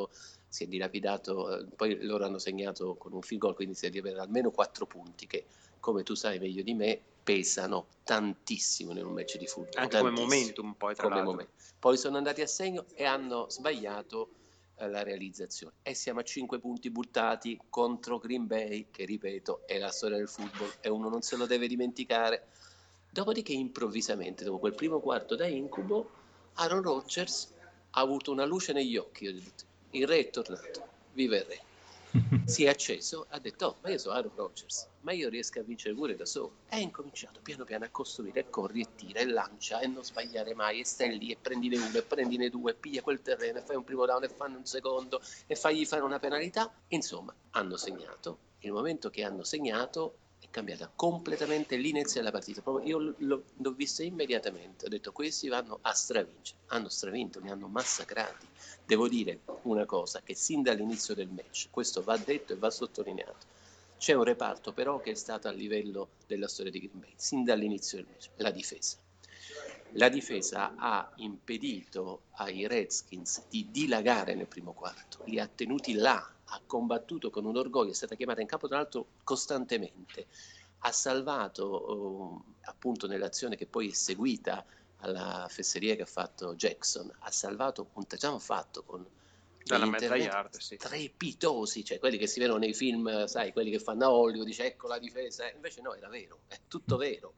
è dilapidato, poi loro hanno segnato con un field goal, quindi si è arrivato almeno 4 punti che, come tu sai meglio di me, pesano tantissimo in un match di football. Anche come momentum poi, tra l'altro. Poi sono andati a segno e hanno sbagliato la realizzazione e siamo a 5 punti buttati contro Green Bay, che ripeto è la storia del football e uno non se lo deve dimenticare. Dopodiché improvvisamente, dopo quel primo quarto da incubo, Aaron Rodgers ha avuto una luce negli occhi. Io ho detto, il re è tornato, viva il re. Si è acceso, ha detto: oh, ma io sono Aaron Rodgers, ma io riesco a vincere pure da solo. E ha incominciato piano piano a costruire, e corri e tira e lancia e non sbagliare mai, e stai lì e prendine uno e prendine due, e piglia quel terreno e fai un primo down e fanno un secondo e fagli fare una penalità. Insomma, hanno segnato. Il momento che hanno segnato è cambiata completamente l'inizio della partita. Proprio io l'ho vista immediatamente, ho detto: questi vanno a stravincere. Hanno stravinto, li hanno massacrati. Devo dire una cosa, che sin dall'inizio del match, questo va detto e va sottolineato, c'è un reparto però che è stato a livello della storia di Green Bay, sin dall'inizio del match, la difesa. La difesa ha impedito ai Redskins di dilagare nel primo quarto, li ha tenuti là, ha combattuto con un orgoglio, è stata chiamata in campo tra l'altro costantemente, ha salvato appunto nell'azione che poi è seguita alla fesseria che ha fatto Jackson, ha salvato un touchdown fatto con dalla degli mezza interventi yard, sì. strepitosi, cioè quelli che si vedono nei film, sai, quelli che fanno a Hollywood, dice ecco la difesa, invece no, era vero, è tutto vero.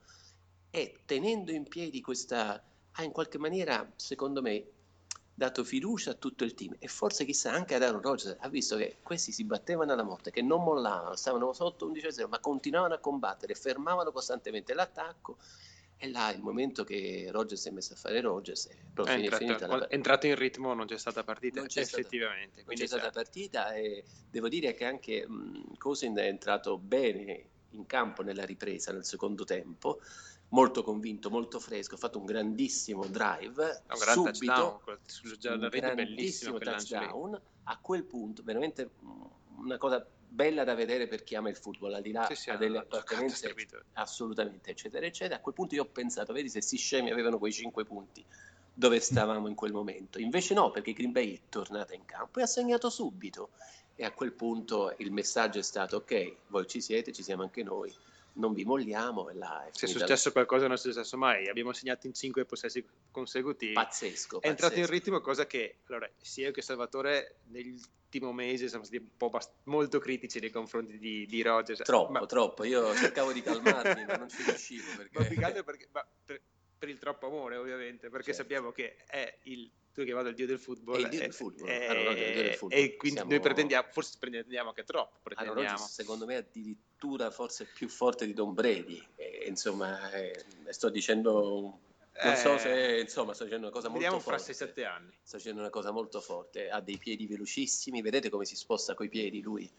E tenendo in piedi questa, ha in qualche maniera, secondo me, dato fiducia a tutto il team, e forse chissà anche ad Aaron Rodgers, ha visto che questi si battevano alla morte, che non mollavano, stavano sotto 11-0, ma continuavano a combattere, fermavano costantemente l'attacco. E là il momento che Rodgers si è messo a fare Rodgers, è proprio finita la partita. È entrato in ritmo, non c'è stata partita, Non c'è effettivamente. non c'è stata partita, e devo dire che anche Cousin è entrato bene in campo nella ripresa, nel secondo tempo, molto convinto, molto fresco, ha fatto un grandissimo drive, un gran subito, touchdown sul un rete, bellissimo grandissimo quel lancio lì. touchdown. A quel punto veramente una cosa bella da vedere per chi ama il football, al di là Sì, delle appartenenze assolutamente eccetera eccetera. A quel punto io ho pensato, vedi se sti scemi avevano quei 5 punti, dove stavamo in quel momento. Invece no, perché Green Bay è tornata in campo e ha segnato subito, e a quel punto il messaggio è stato: ok, voi ci siete, ci siamo anche noi, non vi molliamo. E là è se è finita successo qualcosa non è successo mai, abbiamo segnato in 5 possessi consecutivi, pazzesco. È entrato in ritmo, cosa che allora sia io che Salvatore nell'ultimo mese siamo stati un po' molto critici nei confronti di Rodgers. Troppo, io cercavo di calmarmi ma non ci riuscivo, perché... per il troppo amore, ovviamente, perché certo, sappiamo che è tu hai chiamato il dio del football, è il dio del football, è il dio del football. E quindi noi forse pretendiamo che troppo Rodgers, secondo me addirittura forse più forte di Tom Brady, insomma, sto dicendo, non so se, insomma, sto dicendo una cosa molto forte. Fra 6-7 anni. Sto dicendo una cosa molto forte, ha dei piedi velocissimi, vedete come si sposta coi piedi lui.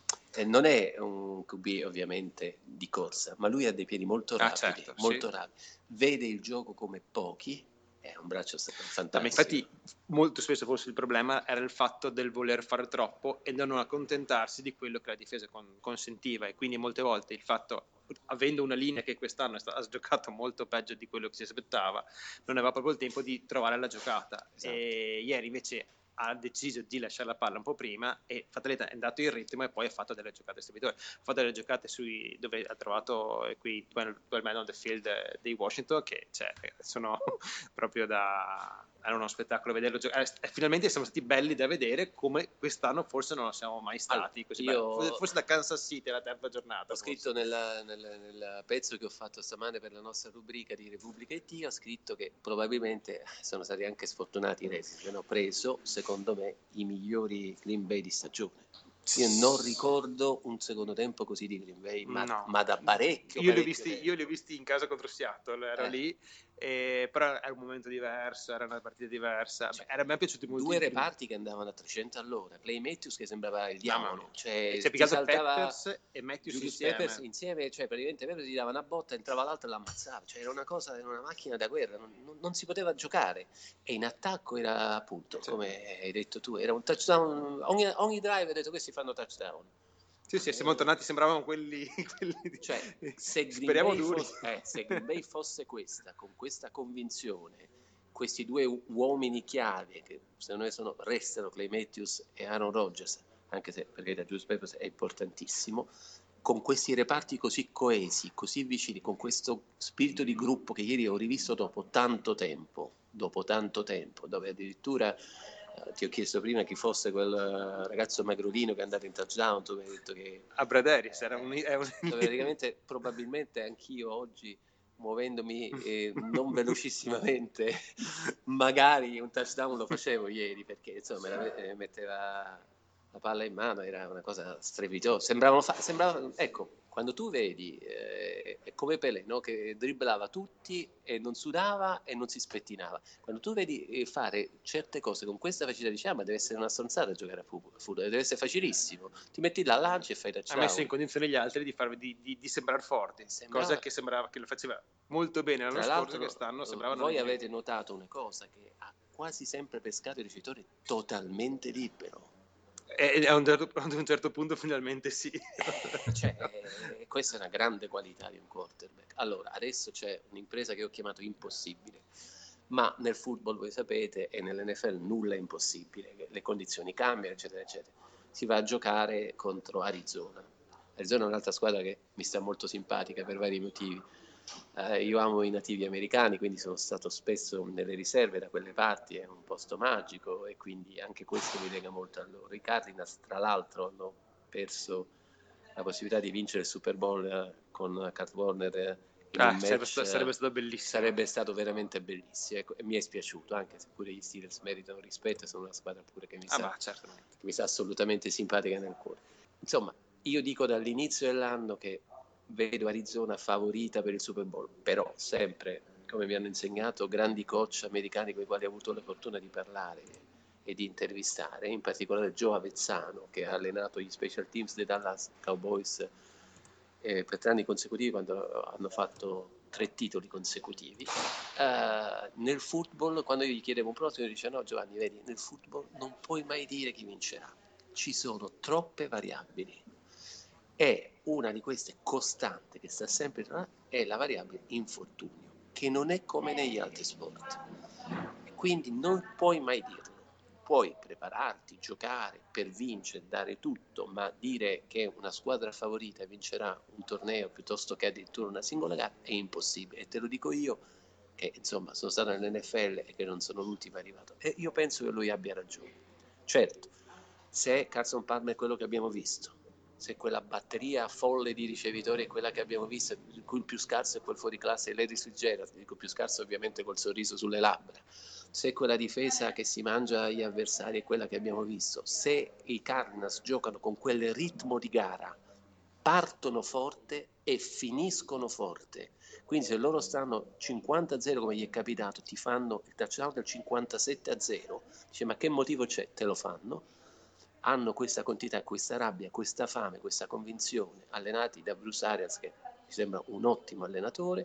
Non è un QB ovviamente di corsa, ma lui ha dei piedi molto rapidi, certo, molto rapidi. Vede il gioco come pochi, è un braccio fantastico. Ma infatti molto spesso forse il problema era il fatto del voler fare troppo e non accontentarsi di quello che la difesa consentiva, e quindi molte volte il fatto, avendo una linea che quest'anno ha giocato molto peggio di quello che si aspettava, non aveva proprio il tempo di trovare la giocata. Esatto. E ieri invece ha deciso di lasciare la palla un po' prima, e Fataleta è andato in ritmo e poi ha fatto delle giocate strepitose. Ha fatto delle giocate dove ha trovato quei 12 man on the field dei Washington che sono proprio era uno spettacolo vederlo giocare. Finalmente siamo stati belli da vedere, come quest'anno forse non lo siamo mai stati così belli. Forse da Kansas City la terza giornata. Ho scritto nel pezzo che ho fatto stamane per la nostra rubrica di Repubblica IT, ho scritto che probabilmente sono stati anche sfortunati i Redskins, che hanno preso, secondo me, i migliori Green Bay di stagione. Io non ricordo un secondo tempo così di Green Bay, ma da parecchio. Io li ho visti in casa contro Seattle, ero lì, però era un momento diverso, era una partita diversa. Mi è piaciuto molto. Due reparti che andavano a 300 all'ora, Clay Matthews che sembrava il diavolo, c'è Peppers e Matthews insieme, cioè praticamente Peppers gli dava una botta, entrava l'altro e l'ammazzava, cioè era una macchina da guerra, non si poteva giocare, e in attacco era appunto, come hai detto tu, era un touchdown, ogni drive ha detto questi fanno touchdown. Sì, siamo tornati, sembravano quelli cioè, se Green Bay fosse questa, con questa convinzione, questi due uomini chiave che secondo me restano Clay Matthews e Aaron Rodgers, anche se perché da Julius Peppers è importantissimo, con questi reparti così coesi, così vicini, con questo spirito di gruppo che ieri ho rivisto dopo tanto tempo, dove addirittura ti ho chiesto prima chi fosse quel ragazzo magrolino che è andato in touchdown, tu mi hai detto che a Brad Harris praticamente probabilmente anch'io oggi, muovendomi non velocissimamente, magari un touchdown lo facevo ieri, perché insomma metteva la palla in mano, era una cosa strepitosa. Sembrava, ecco, quando tu vedi è come Pelé, no? Che dribblava tutti e non sudava e non si spettinava. Quando tu vedi fare certe cose con questa facilità, diciamo, ma deve essere una stronzata giocare a football, deve essere facilissimo. Ti metti là, lanci e fai Ha touchdown. messo in condizione gli altri di sembrare forti, cosa che sembrava che lo faceva molto bene l'anno Tra scorso, l'altro, quest'anno sembrava non voi niente. avete notato una cosa, che ha quasi sempre pescato il ricevitore totalmente libero. E a un certo punto finalmente sì. Cioè, questa è una grande qualità di un quarterback. Allora, adesso c'è un'impresa che ho chiamato impossibile, ma nel football, voi sapete, e nell'NFL nulla è impossibile, le condizioni cambiano, eccetera, eccetera. Si va a giocare contro Arizona. Arizona è un'altra squadra che mi sta molto simpatica per vari motivi. Io amo i nativi americani, quindi sono stato spesso nelle riserve da quelle parti, è un posto magico e quindi anche questo mi lega molto a loro. I Cardinals, tra l'altro, hanno perso la possibilità di vincere il Super Bowl con Kurt Warner in un match. Sarebbe stato bellissimo. Sarebbe stato veramente bellissimo, ecco, e mi è spiaciuto, anche se pure gli Steelers meritano rispetto, sono una squadra pure che mi sa assolutamente simpatica nel cuore. Insomma, io dico dall'inizio dell'anno che vedo Arizona favorita per il Super Bowl, però sempre, come mi hanno insegnato, grandi coach americani con i quali ho avuto la fortuna di parlare e di intervistare, in particolare Joe Avezzano, che ha allenato gli special teams dei Dallas Cowboys per 3 anni consecutivi, quando hanno fatto 3 titoli consecutivi. Nel football, quando io gli chiedevo un prossimo, dice: no Giovanni, vedi, nel football non puoi mai dire chi vincerà, ci sono troppe variabili. E una di queste costante che sta sempre è la variabile infortunio, che non è come negli altri sport. Quindi non puoi mai dirlo. Puoi prepararti, giocare per vincere, dare tutto, ma dire che una squadra favorita vincerà un torneo piuttosto che addirittura una singola gara è impossibile. E te lo dico io, che insomma sono stato nell'NFL e che non sono l'ultimo arrivato. E io penso che lui abbia ragione. Certo, se Carson Palmer è quello che abbiamo visto, se quella batteria folle di ricevitori è quella che abbiamo visto, il cui il più scarso è quel fuori classe, Larry Fitzgerald, dico più scarso ovviamente col sorriso sulle labbra, se quella difesa che si mangia gli avversari è quella che abbiamo visto, se i Cardinals giocano con quel ritmo di gara, partono forte e finiscono forte. Quindi se loro stanno 50-0 come gli è capitato, ti fanno il touchdown del 57-0, dice ma che motivo c'è? Te lo fanno. Hanno questa quantità, questa rabbia, questa fame, questa convinzione, allenati da Bruce Arians, che mi sembra un ottimo allenatore.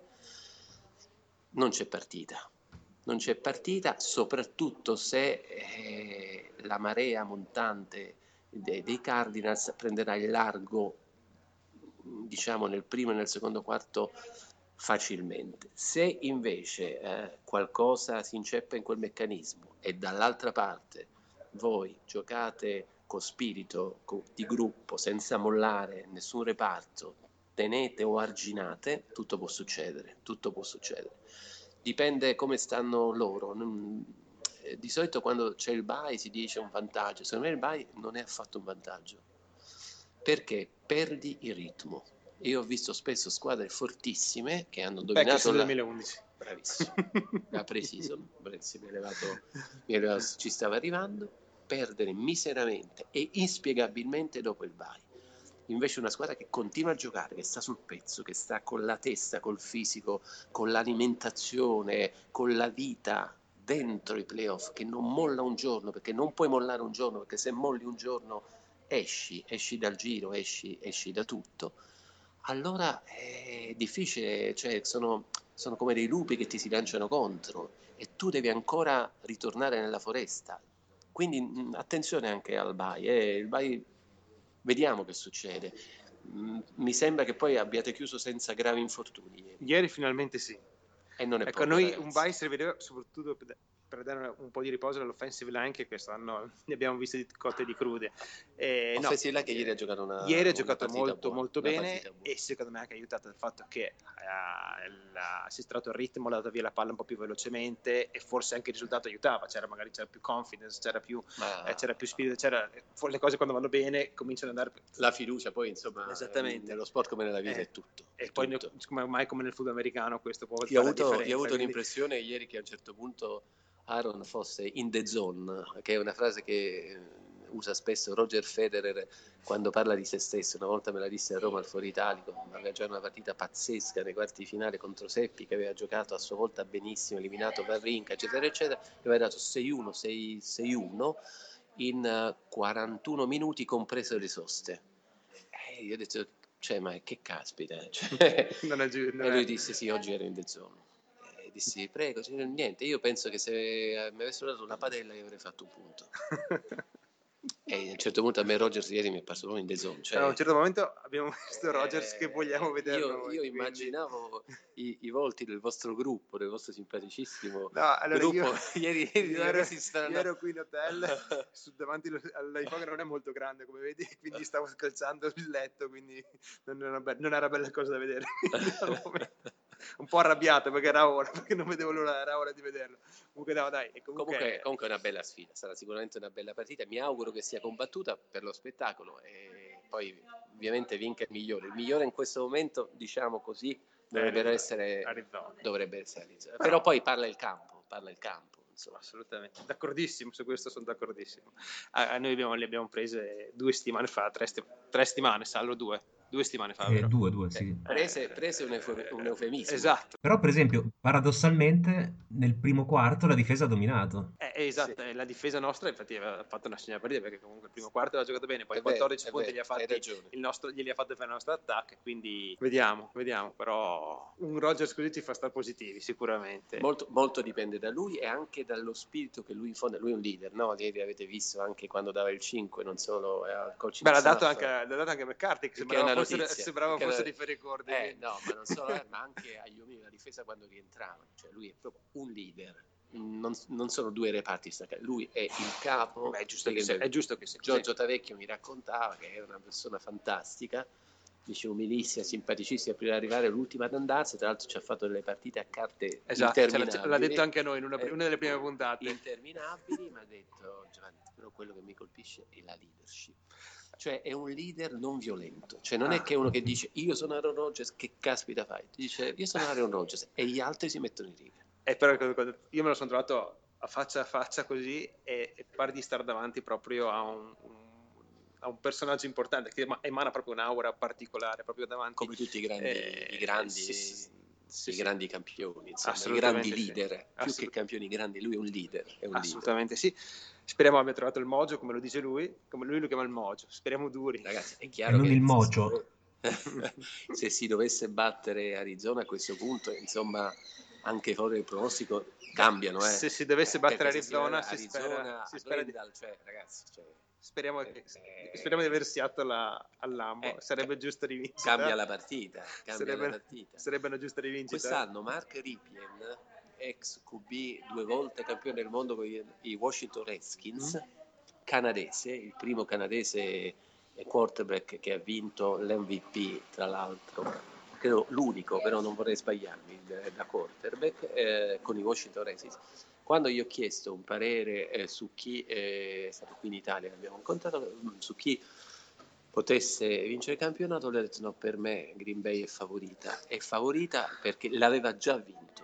Non c'è partita. Non c'è partita, soprattutto se la marea montante dei Cardinals prenderà il largo, diciamo, nel primo e nel secondo quarto facilmente. Se invece qualcosa si inceppa in quel meccanismo e dall'altra parte voi giocate con spirito di gruppo, senza mollare nessun reparto, tenete o arginate, tutto può succedere, tutto può succedere. Dipende come stanno loro. Di solito quando c'è il bye si dice un vantaggio, secondo me il bye non è affatto un vantaggio, perché perdi il ritmo. Io ho visto spesso squadre fortissime che hanno dominato il 2011. Bravissimo, la precision, bravissimo, ci stava arrivando, perdere miseramente e inspiegabilmente dopo il bye. Invece una squadra che continua a giocare, che sta sul pezzo, che sta con la testa, col fisico, con l'alimentazione, con la vita dentro i playoff, che non molla un giorno, perché non puoi mollare un giorno, perché se molli un giorno esci dal giro, esci da tutto. Allora è difficile, cioè sono come dei lupi che ti si lanciano contro e tu devi ancora ritornare nella foresta. Quindi attenzione anche al bye, il bye vediamo che succede. Mi sembra che poi abbiate chiuso senza gravi infortuni ieri. Ieri finalmente sì. E non è Ecco, poco, noi ragazzi. un bye serviva soprattutto per dare un po' di riposo all'offensive line, che quest'anno ne abbiamo viste di cotte e di crude. Offensive line che ieri ha giocato ieri ha giocato molto buona, molto bene, e secondo me ha anche aiutato il fatto che si è estratto il ritmo, l'ha dato via la palla un po' più velocemente, e forse anche il risultato aiutava, c'era più confidence, c'era più spirito, le cose quando vanno bene cominciano ad andare, la fiducia poi insomma esattamente, nello sport come nella vita è tutto. E poi ormai come nel football americano questo può Io fare ho la differenza. io ho avuto l'impressione ieri che a un certo punto Aaron fosse in the zone, che è una frase che usa spesso Roger Federer quando parla di se stesso. Una volta me la disse a Roma al Foro Italico, aveva già una partita pazzesca nei quarti di finale contro Seppi, che aveva giocato a sua volta benissimo, eliminato Wawrinka, eccetera eccetera, e aveva dato 6-1, 6-1 in 41 minuti compreso le soste. E io ho detto, cioè, ma che caspita, cioè, e lui disse sì, oggi ero in the zone. E dissi, prego, niente, io penso che se mi avessero dato una padella io avrei fatto un punto. E a un certo punto a me Rogers ieri mi è apparso proprio in the zone, cioè, a un certo momento abbiamo visto Rogers che vogliamo vedere io immaginavo i volti del vostro gruppo, del vostro simpaticissimo allora gruppo. Ieri io ero qui in hotel davanti all'iPhone, non è molto grande come vedi, quindi stavo scalzando il letto, quindi non era bella cosa da vedere. Un po' arrabbiato perché era ora, perché non vedevo l'ora, era ora di vederlo. Comunque no, dai, comunque è una bella sfida, sarà sicuramente una bella partita, mi auguro che sia combattuta per lo spettacolo e poi ovviamente vinca il migliore in questo momento, diciamo così, dovrebbe essere Arizona. Però poi parla il campo, insomma. Assolutamente, d'accordissimo, su questo sono d'accordissimo. Noi li abbiamo prese 2 settimane fa, 3 settimane, salvo 2 settimane fa, vero? Due, sì. Prese un eufemismo. Esatto. Però, per esempio, paradossalmente, nel primo quarto la difesa ha dominato. Esatto, sì. La difesa nostra infatti aveva fatto una segna partita, perché comunque il primo quarto aveva giocato bene, poi 14 punti glieli ha fatti per il nostro attacco, quindi vediamo, però un Rogers così ci fa stare positivi sicuramente. Molto dipende da lui e anche dallo spirito che lui infonde. Lui è un leader, no? Ieri avete visto anche quando dava il 5, non solo al coach. L'ha dato anche McCarthy, che sembrava fosse di Ferricordi. No, ma non solo, ma anche agli uomini della difesa quando rientravano, cioè lui è proprio un leader. Non sono 2 reparti staccati, lui è il capo. Beh, è giusto che sia Giorgio Tavecchio mi raccontava che è una persona fantastica, dice umilissima, simpaticissima, prima di arrivare l'ultima ad andarsene, tra l'altro ci ha fatto delle partite a carte interminabili. L'ha detto anche a noi in una delle prime puntate. Interminabili, ma ha detto Giovanni, però quello che mi colpisce è la leadership. Cioè è un leader non violento, cioè non è che uno che dice io sono Aaron Rodgers, che caspita fai? Ti dice io sono Aaron Rodgers e gli altri si mettono in riga. Però io me lo sono trovato a faccia così e pare di stare davanti proprio a un personaggio importante che emana proprio un'aura particolare proprio davanti, come tutti i grandi grandi campioni, insomma, i grandi leader, più che campioni grandi, lui è un leader, assolutamente leader. Sì. Speriamo abbia trovato il mojo, come lo dice lui, come lui lo chiama il mojo, speriamo duri. Ragazzi, è chiaro e non che il mojo. Se si dovesse battere Arizona a questo punto, insomma, anche fuori il pronostico cambiano. Se si dovesse battere Arizona, si spera Glendale, cioè, ragazzi, speriamo di aver Seattle all'Lambo, sarebbe giusta rivincita. Cambia la partita. Sarebbe una giusta rivincita. Quest'anno Mark Ripien, ex QB 2 volte campione del mondo con i Washington Redskins, canadese, il primo canadese quarterback che ha vinto l'MVP, tra l'altro, credo l'unico, però non vorrei sbagliarmi, da quarterback con i Washington Redskins. Quando gli ho chiesto un parere su chi è stato qui in Italia, l'abbiamo incontrato, su chi potesse vincere il campionato, lui ha detto no, per me Green Bay è favorita perché l'aveva già vinto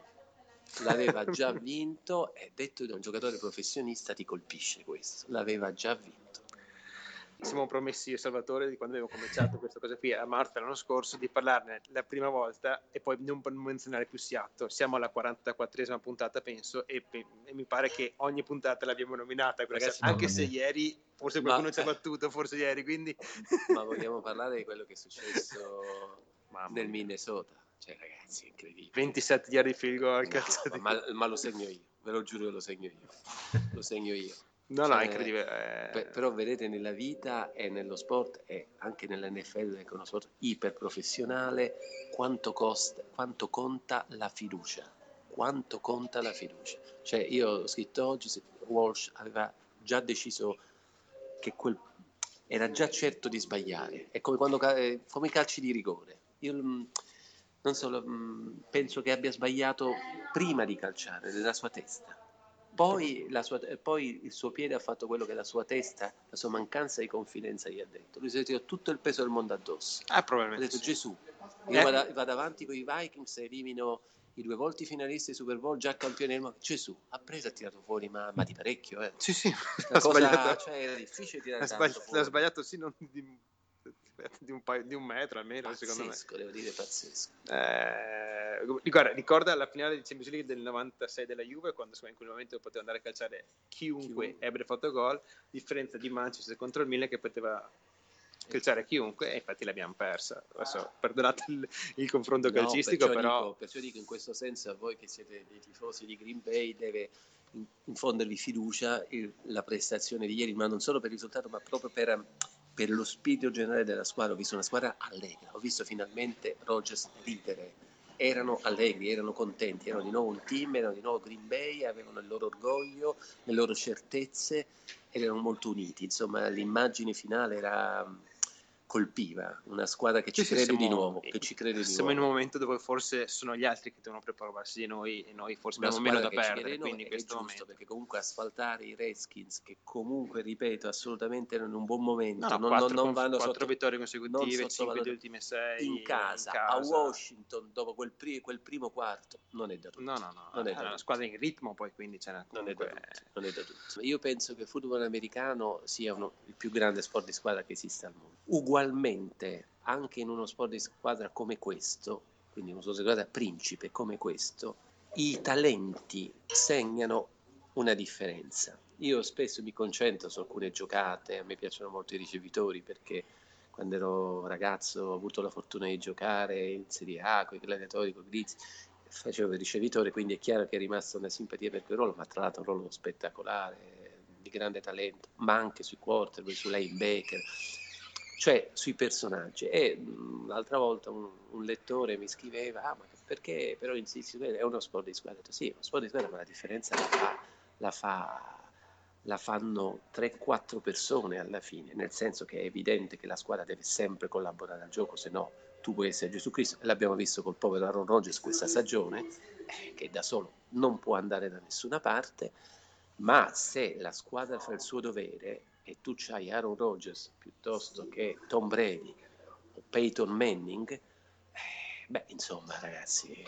e detto da un giocatore professionista ti colpisce questo, l'aveva già vinto. Siamo promessi io e Salvatore, di quando abbiamo cominciato questa cosa qui a marzo l'anno scorso, di parlarne la prima volta e poi non menzionare più Seattle. Siamo alla 44esima puntata, penso, e mi pare che ogni puntata l'abbiamo nominata. Ragazzi, anche se ieri forse qualcuno ci ha battuto, quindi... Ma vogliamo parlare di quello che è successo nel Minnesota? Cioè, ragazzi, è incredibile. 27 yard di field goal calciati. Ma lo segno io, ve lo giuro che lo segno io. No, è incredibile. Però vedete, nella vita e nello sport e anche nell'NFL, che è uno sport iperprofessionale, quanto conta la fiducia. Cioè, io ho scritto oggi, Walsh aveva già deciso che era già certo di sbagliare. È come come i calci di rigore. Io non solo penso che abbia sbagliato prima di calciare, nella sua testa. Poi il suo piede ha fatto quello che la sua testa, la sua mancanza di confidenza gli ha detto. Lui si è tirato tutto il peso del mondo addosso. Probabilmente. Ha detto Gesù, io vado avanti con i Vikings e elimino i 2 volte finalisti Super Bowl, già campioni del mondo. Gesù ha preso e ha tirato fuori, ma di parecchio, eh. Sì, Una ha cosa, sbagliato. cioè, era difficile tirare tanto L'ha fuori. sbagliato, sì, non di un metro almeno, secondo me. Pazzesco, devo dire, pazzesco. Ricorda la finale di Champions League del 96 della Juve, quando in quel momento poteva andare a calciare chiunque ebbe fatto gol, differenza di Manchester contro il Milan che poteva calciare chiunque, e infatti l'abbiamo persa. Adesso perdonate il confronto calcistico, perciò dico, in questo senso, a voi che siete dei tifosi di Green Bay deve infondervi fiducia la prestazione di ieri, ma non solo per il risultato, ma proprio per lo spirito generale della squadra. Ho visto una squadra allegra, ho visto finalmente Rodgers ridere, erano allegri, erano contenti, erano di nuovo un team, erano di nuovo Green Bay, avevano il loro orgoglio, le loro certezze ed erano molto uniti. Insomma, l'immagine finale colpiva, una squadra che ci crede di nuovo, siamo in un momento dove forse sono gli altri che devono prepararsi di noi, e noi forse una abbiamo meno da squadra che ci perdere, crede di quindi noi, in questo è giusto, momento. perché comunque asfaltare i Redskins, che comunque, ripeto, assolutamente erano in un buon momento, No, non vanno 4 vittorie consecutive, 5 delle ultime 6 in casa, a Washington, dopo quel primo quarto, non è da tutti. No, non è è una squadra in ritmo, poi, quindi comunque... non è da tutti. Io penso che il football americano sia il più grande sport di squadra che esista al mondo. Ugualmente, anche in uno sport di squadra come questo, quindi uno sport di squadra principe come questo, i talenti segnano una differenza. Io spesso mi concentro su alcune giocate, a me piacciono molto i ricevitori, perché quando ero ragazzo ho avuto la fortuna di giocare in Serie A con i Gladiatori, con i Grizzly, facevo il ricevitore, quindi è chiaro che è rimasta una simpatia per quel ruolo, ma tra l'altro un ruolo spettacolare, di grande talento, ma anche sui quarterback, su linebacker, cioè sui personaggi. E l'altra volta un lettore mi scriveva, ma perché però insisti, è uno sport di squadra? Ho detto, sì, è uno sport di squadra, ma la differenza la fanno 3-4 persone alla fine, nel senso che è evidente che la squadra deve sempre collaborare al gioco, se no tu puoi essere Gesù Cristo. L'abbiamo visto col povero Aaron Rodgers questa stagione, che da solo non può andare da nessuna parte, ma se la squadra fa il suo dovere e tu c'hai Aaron Rodgers piuttosto che Tom Brady o Peyton Manning, beh, insomma, ragazzi,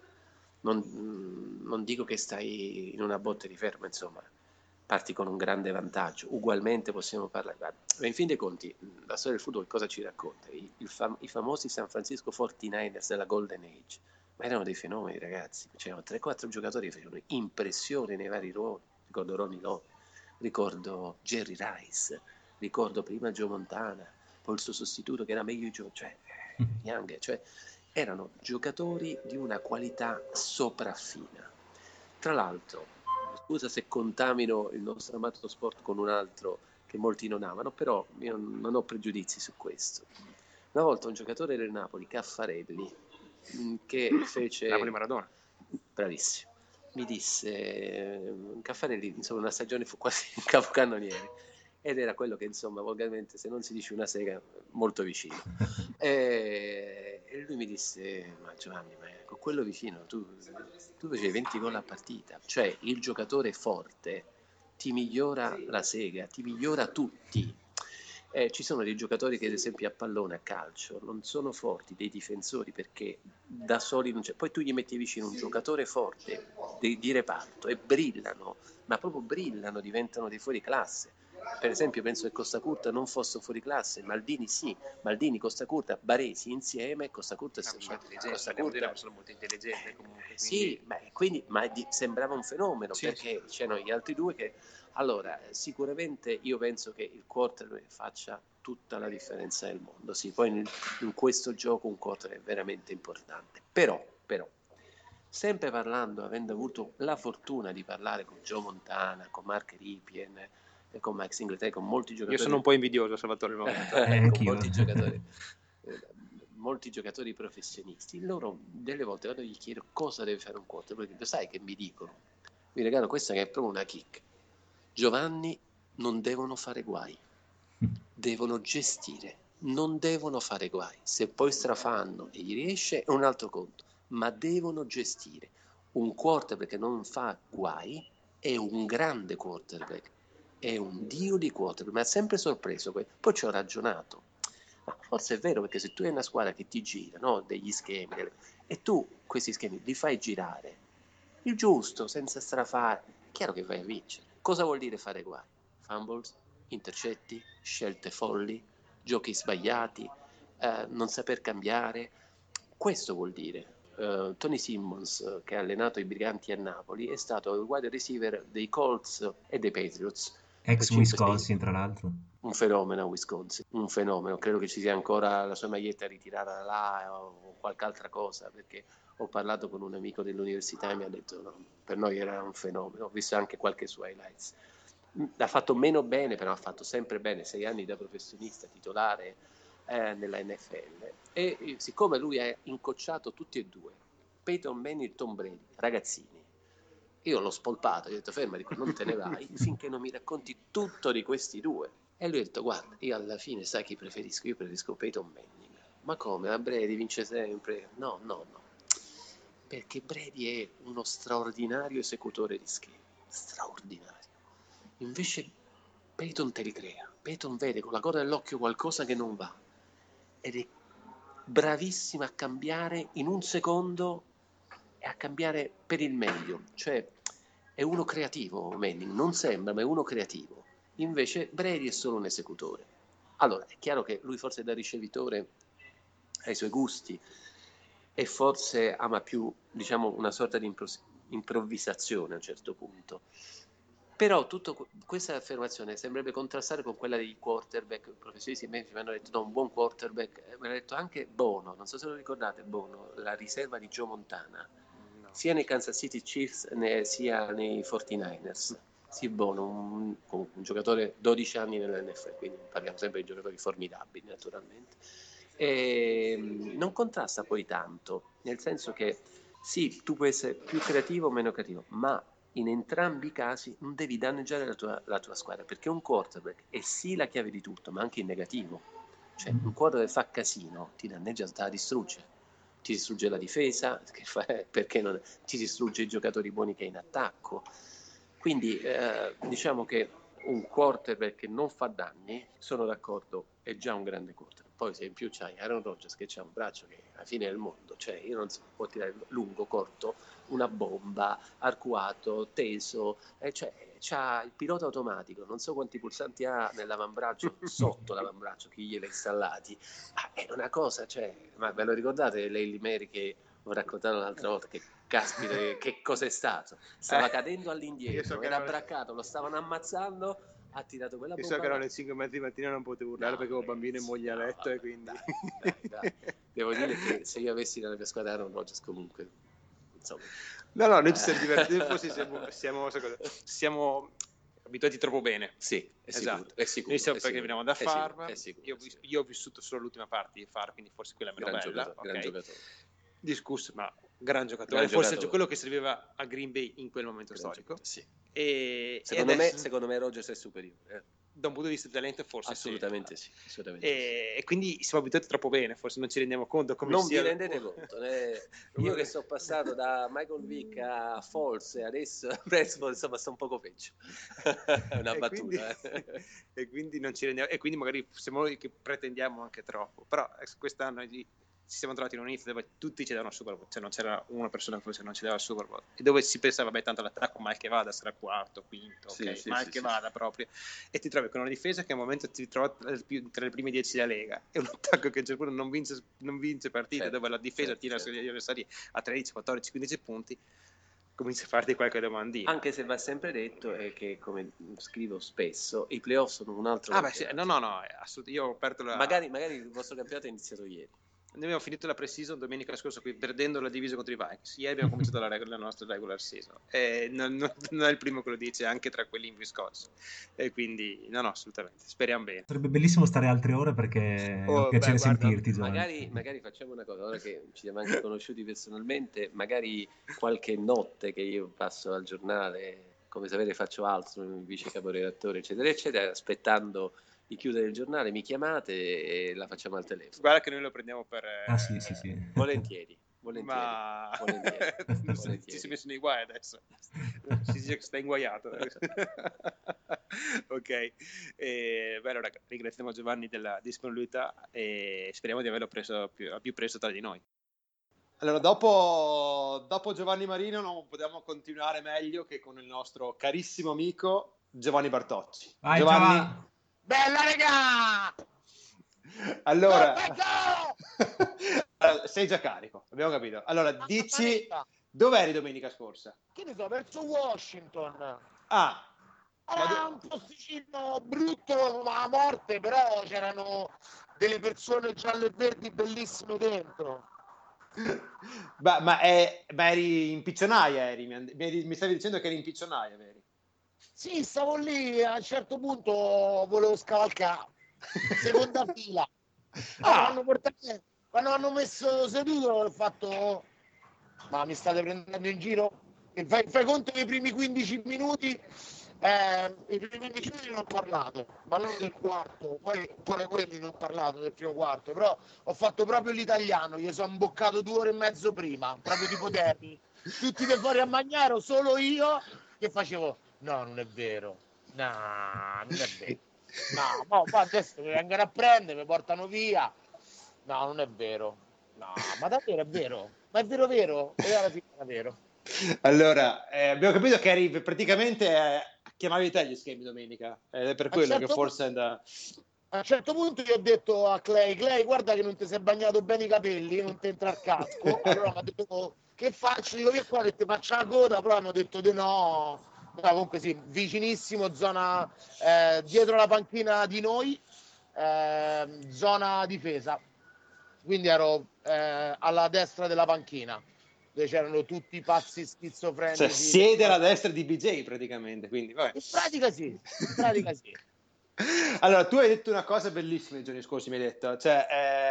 non dico che stai in una botte di ferro, insomma, parti con un grande vantaggio. Ugualmente possiamo parlare, ma in fin dei conti la storia del football cosa ci racconta? I famosi San Francisco 49ers della Golden Age, ma erano dei fenomeni, ragazzi, c'erano 3-4 giocatori che facevano impressione nei vari ruoli. Ricordo Ronnie Lott, ricordo Jerry Rice, ricordo prima Joe Montana, poi il suo sostituto che era meglio Young, cioè erano giocatori di una qualità sopraffina. Tra l'altro, scusa se contamino il nostro amato sport con un altro che molti non amano, però io non ho pregiudizi su questo. Una volta un giocatore del Napoli, Caffarelli, che fece... Napoli Maradona. Bravissimo. Mi disse, Caffarelli, insomma, una stagione fu quasi un capocannoniere, ed era quello che, insomma, volgarmente, se non si dice una sega, molto vicino. E lui mi disse, ma Giovanni, ma con quello vicino tu facevi 20 gol a partita, cioè il giocatore forte ti migliora la sega, ti migliora tutti. Ci sono dei giocatori che ad esempio a pallone, a calcio, non sono forti, dei difensori, perché da soli non c'è. Poi tu gli metti vicino un giocatore forte di reparto e brillano, ma proprio brillano, diventano dei fuori classe. Per esempio penso che Costa Curta non fosse fuori classe, Maldini sì, Maldini, Costa Curta, Baresi insieme, Costa Curta sono molto intelligenti comunque. Quindi... Sì, sembrava un fenomeno, sì, perché sì, c'erano gli altri due che... Allora, sicuramente io penso che il quarterback faccia tutta la differenza del mondo, sì, poi in questo gioco un quarterback è veramente importante, però, sempre parlando, avendo avuto la fortuna di parlare con Joe Montana, con Mark Ripien, con Mike Singletary, con molti giocatori... Io sono un po' invidioso, Salvatore, il momento. Con molti giocatori professionisti, loro delle volte quando gli chiedo cosa deve fare un quarterback, lo sai che mi dicono? Mi regalano questa che è proprio una kick. Giovanni, non devono fare guai, devono gestire, non devono fare guai. Se poi strafanno e gli riesce è un altro conto, ma devono gestire. Un quarterback che non fa guai è un grande quarterback, è un dio di quarterback, mi ha sempre sorpreso. Poi ci ho ragionato, ma forse è vero, perché se tu hai una squadra che ti gira, no? Degli schemi, e tu questi schemi li fai girare il giusto, senza strafare, è chiaro che vai a vincere. Cosa vuol dire fare guai? Fumbles, intercetti, scelte folli, giochi sbagliati, non saper cambiare. Questo vuol dire. Tony Simmons, che ha allenato i Briganti a Napoli, è stato il wide receiver dei Colts e dei Patriots per Ex 5 stagioni. Wisconsin, tra l'altro. Un fenomeno a Wisconsin, un fenomeno. Credo che ci sia ancora la sua maglietta ritirata là o qualche altra cosa, perché ho parlato con un amico dell'università e mi ha detto no, per noi era un fenomeno. Ho visto anche qualche suo highlights. L'ha fatto meno bene, però ha fatto sempre bene, 6 anni da professionista titolare nella NFL. E siccome lui ha incocciato tutti e due, Peyton Manning e Tom Brady, ragazzini, io l'ho spolpato, gli ho detto fermati, non te ne vai finché non mi racconti tutto di questi due. E lui ha detto guarda, io alla fine sai chi preferisco? Io preferisco Peyton Manning. Ma come? La Brady vince sempre? No, perché Brady è uno straordinario esecutore di schemi, straordinario. Invece Peyton te li crea, Peyton vede con la coda dell'occhio qualcosa che non va ed è bravissimo a cambiare in un secondo e a cambiare per il meglio, cioè è uno creativo Manning, non sembra ma è uno creativo, invece Brady è solo un esecutore. Allora è chiaro che lui forse da ricevitore ha i suoi gusti e forse ama più, diciamo, una sorta di improvvisazione a un certo punto. Però questa affermazione sembrerebbe contrastare con quella degli quarterback. I professionisti mi hanno detto no, un buon quarterback, mi hanno detto anche Bono, non so se lo ricordate Bono, la riserva di Joe Montana, sia nei Kansas City Chiefs sia nei 49ers. Sì, Bono, un giocatore 12 anni nell'NFL, quindi parliamo sempre di giocatori formidabili naturalmente. E non contrasta poi tanto, nel senso che sì, tu puoi essere più creativo o meno creativo, ma in entrambi i casi non devi danneggiare la tua squadra, perché un quarterback è sì la chiave di tutto, ma anche in negativo. Cioè un quarterback fa casino, ti danneggia, te la distrugge. Ti distrugge la difesa, perché non, ti distrugge i giocatori buoni che hai in attacco. Quindi diciamo che un quarterback che non fa danni, sono d'accordo, è già un grande quarterback. Poi se in più c'hai Aaron Rodgers che c'ha un braccio che è alla fine del mondo, cioè io non so, può tirare lungo, corto, una bomba, arcuato, teso, cioè c'ha il pilota automatico, non so quanti pulsanti ha nell'avambraccio, sotto l'avambraccio, chi gliel'ha installati, è una cosa, cioè, ma ve lo ricordate Lei Mary che ho raccontato l'altra volta, che caspita, che cos'è stato? Stava cadendo all'indietro, era braccato, lo stavano ammazzando, ha tirato quella bomba. Io so che ero alle 5 e mezza di mattina, non potevo urlare perché avevo bambino e moglie a letto, e quindi dai. Devo dire che se io avessi nella mia squadra Aaron Rodgers comunque, insomma. No, noi ci siamo divertiti, forse siamo abituati troppo bene. Sì, è esatto. sicuro. Noi siamo perché veniamo da Farm, sicuro. Io ho vissuto solo l'ultima parte di Farm, quindi forse quella meno bella. Gran giocatore. Discusso, ma gran giocatore. Forse quello che serviva a Green Bay in quel momento storico. Sì. E secondo me Rodgers è superiore. Da un punto di vista di talento forse assolutamente sì. E quindi siamo abituati troppo bene, forse non ci rendiamo conto come non vi rendete conto. Io che sono passato da Michael Vick a Foles e adesso insomma sto un poco peggio. È una battuta. E quindi non ci rendiamo, e quindi magari siamo noi che pretendiamo anche troppo, però quest'anno ci siamo trovati in un inizio dove tutti ci davano il Super Bowl, cioè non c'era una persona che forse non ci dava il Super Bowl, e dove si pensava vabbè tanto l'attacco mal che vada sarà quarto, quinto, mal che vada proprio, e ti trovi con una difesa che al momento ti trova tra le prime 10 della Lega, e un attacco che a un certo punto non vince partite, dove la difesa tira gli avversari a 13, 14, 15 punti, comincia a farti qualche domandina. Anche se va sempre detto è che, come scrivo spesso, i playoff sono un altro campionato. No, io ho aperto magari il vostro campionato è iniziato ieri. Noi abbiamo finito la pre-season domenica scorsa qui, perdendo la divisa contro i Vikings. Ieri abbiamo cominciato la nostra regular season. Non è il primo che lo dice, anche tra quelli in Wisconsin. E quindi, no, assolutamente. Speriamo bene. Sarebbe bellissimo stare altre ore perché è un piacere sentirti, Giovanni. Magari facciamo una cosa, ora che ci siamo anche conosciuti personalmente, magari qualche notte che io passo al giornale, come sapete faccio altro, vice caporedattore, eccetera, eccetera, aspettando di chiudere il giornale, mi chiamate e la facciamo al telefono. Guarda che noi lo prendiamo per... sì. Volentieri. Ma... volentieri. Ti sei messo nei guai adesso. Si dice che stai inguaiato. Ok. Allora, ringraziamo Giovanni della disponibilità e speriamo di averlo preso più presto tra di noi. Allora, dopo Giovanni Marino non potevamo continuare meglio che con il nostro carissimo amico Giovanni Bartocci. Vai, Giovanni, Giova! Bella regà! allora, Perfetto! sei già carico, abbiamo capito. Allora, dici, Manetta. dov'eri domenica scorsa? Che ne so, verso Washington. Ah, Era un posticino brutto ma a morte, però c'erano delle persone gialle e verdi bellissime dentro. ma eri in piccionaia, mi stavi dicendo che eri in piccionaia, veri? Sì, stavo lì, a un certo punto volevo scavalcare, seconda fila. Quando hanno messo seduto ho fatto, ma mi state prendendo in giro? E fai conto che i primi 15 minuti, i primi 15 minuti non ho parlato, ma non del quarto, poi pure quelli non ho parlato del primo quarto, però ho fatto proprio l'italiano, gli sono imboccato 2 ore e mezzo prima, proprio tipo Terni, tutti dei fuori a Magnaro, solo io che facevo, no, non è vero, no, non è vero, no, ma adesso mi vengono a prendere, mi portano via, no, non è vero, no, ma davvero è vero, ma è vero vero, e alla fine era vero. Allora, abbiamo capito che eri praticamente chiamavi te gli schemi domenica, ed è per quello che forse è da... A un certo punto gli ho detto a Clay, guarda che non ti sei bagnato bene i capelli, non ti entra il casco. Allora mi ha detto, che faccio? Dico, che qua, ti faccio la coda, però hanno detto di no. No, comunque sì, vicinissimo, zona dietro la panchina di noi, zona difesa. Quindi ero alla destra della panchina, dove c'erano tutti i pazzi schizofrenici. Cioè, siede alla destra di BJ praticamente, quindi vabbè. In pratica sì, in pratica sì. Allora, tu hai detto una cosa bellissima i giorni scorsi, mi hai detto, cioè,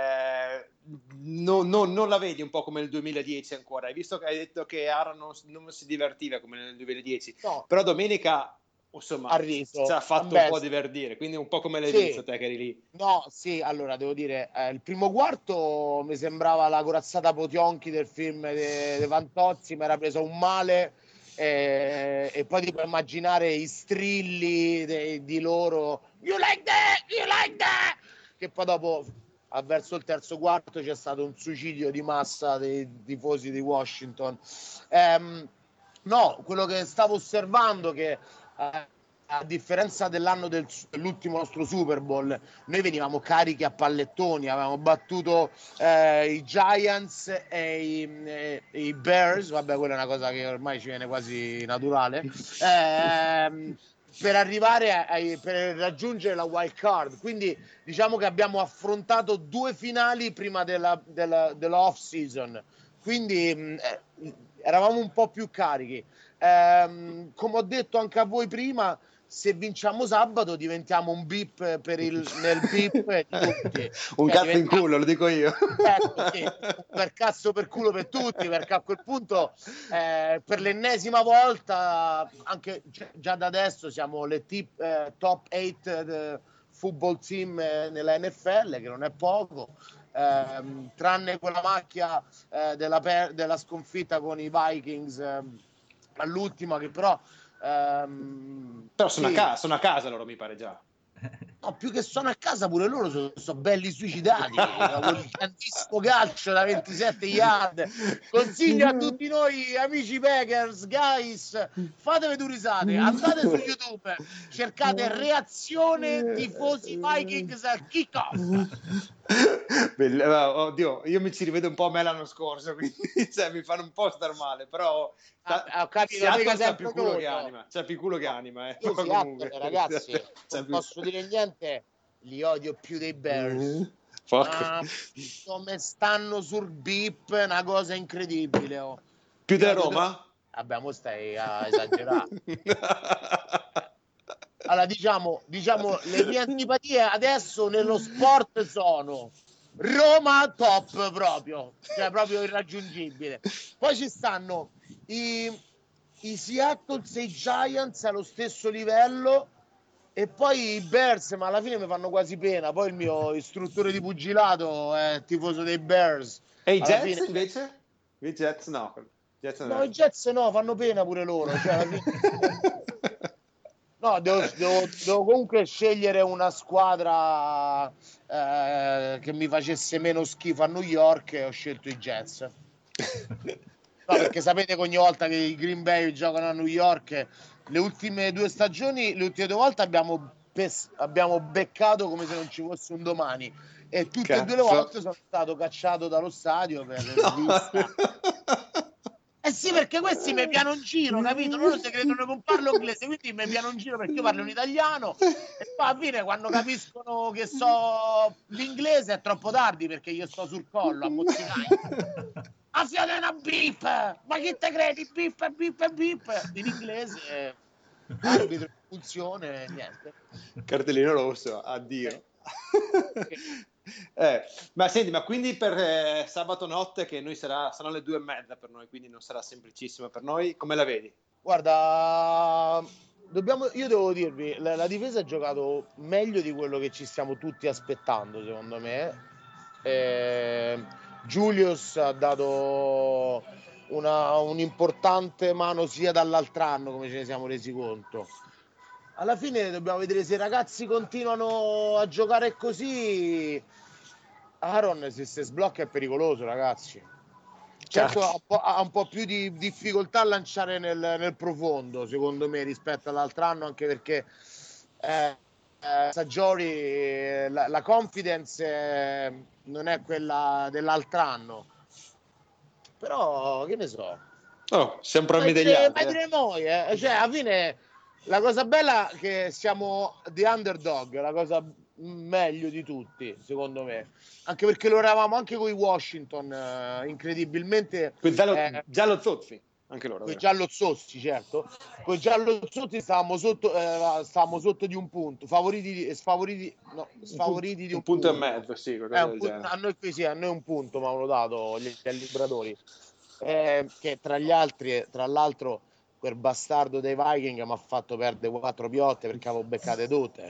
non la vedi un po' come nel 2010 ancora, hai visto che hai detto che Aaron non si divertiva come nel 2010, No. però domenica, insomma, Ha riso, ci ha fatto un po' divertire, quindi un po' come l'hai visto te che eri lì. No, sì, allora devo dire, il primo quarto mi sembrava la corazzata Potionchi del film di Fantozzi, mi era preso un male e poi ti puoi immaginare i strilli di loro, you like that, che poi dopo verso il terzo quarto c'è stato un suicidio di massa dei tifosi di Washington. No, quello che stavo osservando che a differenza dell'anno dell'ultimo nostro Super Bowl, noi venivamo carichi a pallettoni, avevamo battuto i Giants e i Bears, vabbè, quella è una cosa che ormai ci viene quasi naturale, per arrivare per raggiungere la wild card. Quindi diciamo che abbiamo affrontato 2 finali prima dell'off season, quindi eravamo un po' più carichi. Come ho detto anche a voi prima, se vinciamo sabato diventiamo un beep nel beep di tutti. Un cazzo in culo, lo dico io. Sì, per cazzo per culo per tutti, perché a quel punto per l'ennesima volta, anche già da adesso siamo le top 8 football team nella NFL, che non è poco. Tranne quella macchia della sconfitta con i Vikings all'ultima, che però sono a casa loro, mi pare già. No, più che sono a casa pure loro sono belli suicidati con il tantissimo calcio da 27 yard. Consiglio a tutti noi amici Packers, guys, fatevi 2 risate, andate su YouTube, cercate reazione tifosi Vikings al kickoff. Oddio, io mi ci rivedo un po' a me l'anno scorso, quindi cioè, mi fanno un po' star male, però ho capito, c'ha più culo che anima, c'è più culo che anima, io comunque. Ragazzi, non posso dire niente, li odio più dei Bears. Come stanno sul beep, una cosa incredibile. Più della Roma? Vabbè, mo stai a esagerare. Allora, diciamo, le mie antipatie adesso nello sport sono Roma top proprio, cioè proprio irraggiungibile. Poi ci stanno i Seattle 6 Giants allo stesso livello e poi i Bears, ma alla fine mi fanno quasi pena. Poi il mio istruttore di pugilato è tifoso dei Bears. E i Jets invece? I Jets no. No, i Jets no, fanno pena pure loro. Cioè, alla fine... No, devo comunque scegliere una squadra che mi facesse meno schifo a New York e ho scelto i Jets. No, perché sapete che ogni volta che i Green Bay giocano a New York, le ultime 2 stagioni, le ultime 2 volte abbiamo beccato come se non ci fosse un domani, e tutte e 2 le volte sono stato cacciato dallo stadio per svista. Eh sì, perché questi mi piano in giro, capito? Loro si credono che non parlo inglese, quindi mi piano in giro perché io parlo in italiano, e poi alla fine quando capiscono che so l'inglese è troppo tardi, perché io sto sul collo a mozzicare. Ah, siete una beep! Ma chi te credi? Beep, beep, beep! In inglese, arbitro, funzione, niente. Cartellino rosso, addio. Ma senti, ma quindi per sabato notte, che noi saranno le 2:30 per noi, quindi non sarà semplicissima per noi, come la vedi? Guarda, io devo dirvi, la difesa ha giocato meglio di quello che ci stiamo tutti aspettando, secondo me. Julius ha dato un'importante mano sia dall'altro anno, come ce ne siamo resi conto. Alla fine dobbiamo vedere se i ragazzi continuano a giocare così. Aaron, se sblocca è pericoloso, ragazzi. Certo, ha un po' più di difficoltà a lanciare nel profondo, secondo me, rispetto all'altro anno, anche perché Sajori, la confidence non è quella dell'altro anno. Però, che ne so. siamo premi degli altri. Cioè, alla fine, la cosa bella è che siamo the underdog, la cosa meglio di tutti, secondo me. Anche perché lo eravamo anche con i Washington, incredibilmente. Giallo Zozzi, anche loro. Con i giallozzozzi, certo. Con i giallozzozzi stavamo sotto di un punto, sfavoriti di un punto e mezzo, sì. A noi qui sì, a noi un punto mi hanno dato gli libratori. Che tra l'altro, quel bastardo dei Viking mi ha fatto perdere 4 piotte perché avevo beccate tutte.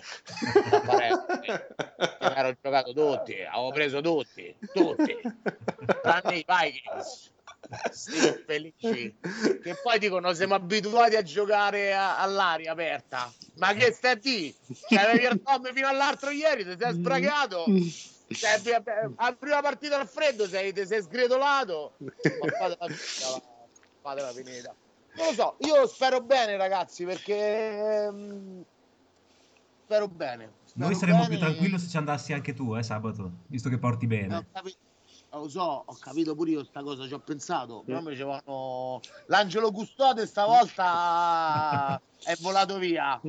Ero giocato tutti, avevo preso tutti, tranne i Vikings. Felici, che poi dicono siamo abituati a giocare all'aria aperta, ma che stai di? C'avevi il Tom fino all'altro ieri, ti sei sbragato, alla prima partita al freddo ti sei sgretolato, ma fatela finita. Non lo so, io spero bene, ragazzi, perché spero bene. Noi saremmo più tranquilli se ci andassi anche tu, sabato, visto che porti bene. Lo so, ho capito pure io sta cosa, ci ho pensato, però mi dicevano l'Angelo Custode stavolta è volato via.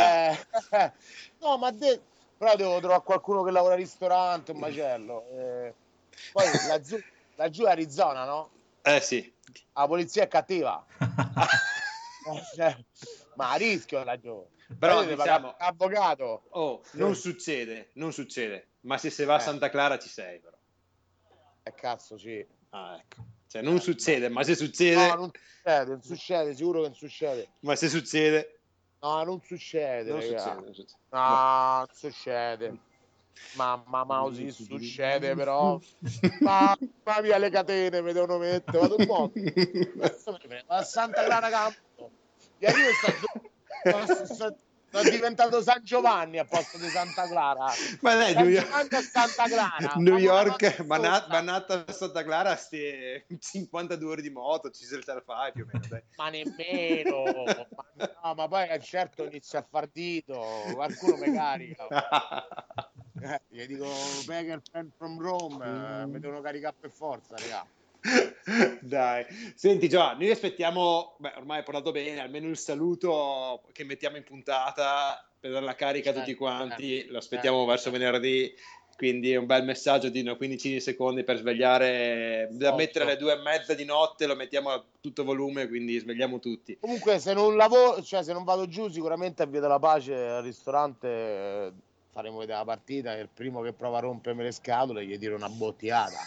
No, però devo trovare qualcuno che lavora al ristorante, un macello. Poi laggiù è Arizona, no? Sì. La polizia è cattiva. Ma a rischio laggiù. Però diciamo, avvocato. Non succede, ma se va a Santa Clara ci sei, però. Cazzo, sì. Ecco. Cioè, non succede, ma se succede... No, non succede, sicuro che non succede. Ma se succede... No, non succede, non succede. succede. No, non succede. Mamma Mausi, succede però. Mamma mia, le catene mi devono mettere. Vado un po'. A Santa Clara Campo. Ieri io sono diventato San Giovanni a posto di Santa Clara. Ma lei Santa Clara. New York, Manhattan a Santa Clara, sti 52 ore di moto, ci se la fai più o meno. Dai. Ma nemmeno. Ma poi certo inizia a far dito, qualcuno mi carica. Gli dico Beggar fan from Rome, mi devono caricare per forza, raga. Dai, senti Giovanni, noi aspettiamo, ormai hai parlato bene, almeno il saluto che mettiamo in puntata per dare la carica a tutti quanti, lo aspettiamo verso venerdì, quindi è un bel messaggio di 15 secondi per svegliare, da mettere alle 2:30 di notte, lo mettiamo a tutto volume, quindi svegliamo tutti. Comunque se non lavoro, cioè se non vado giù, sicuramente a Via della Pace al ristorante faremo vedere la partita, e il primo che prova a rompermi le scatole gli tiro una bottigliata.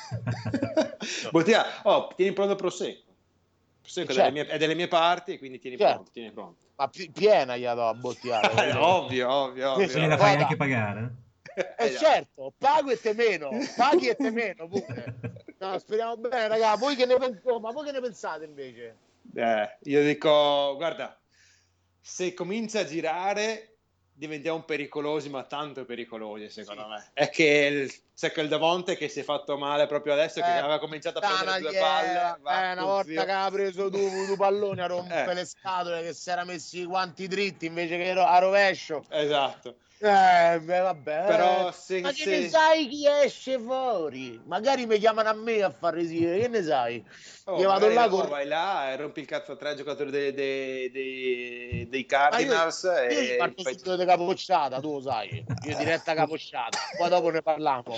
Tieni pronto il prosecco. È delle mie parti, quindi tieni pronto. Ma piena gli do la bottigliata. ovvio. Se la fai anche pagare? Certo, pago e te meno, paghi e te meno pure. No, speriamo bene, raga. Voi che ne pensate invece? Io dico, guarda, se comincia a girare diventiamo pericolosi, ma tanto pericolosi secondo me. È che c'è quel Davonte che si è fatto male proprio adesso, che aveva cominciato a prendere 2 palle. Una volta che aveva preso due palloni a rompere le scatole, che si era messi i guanti dritti invece che a rovescio. Esatto. Vabbè. Però Ma che ne sai chi esce fuori? Magari mi chiamano a me a fare resistere, che ne sai? Io vado là vai là e rompi il cazzo a 3 giocatori dei Cardinals. Io parto subito di capocciata, tu lo sai. Io diretta capocciata, poi dopo ne parliamo.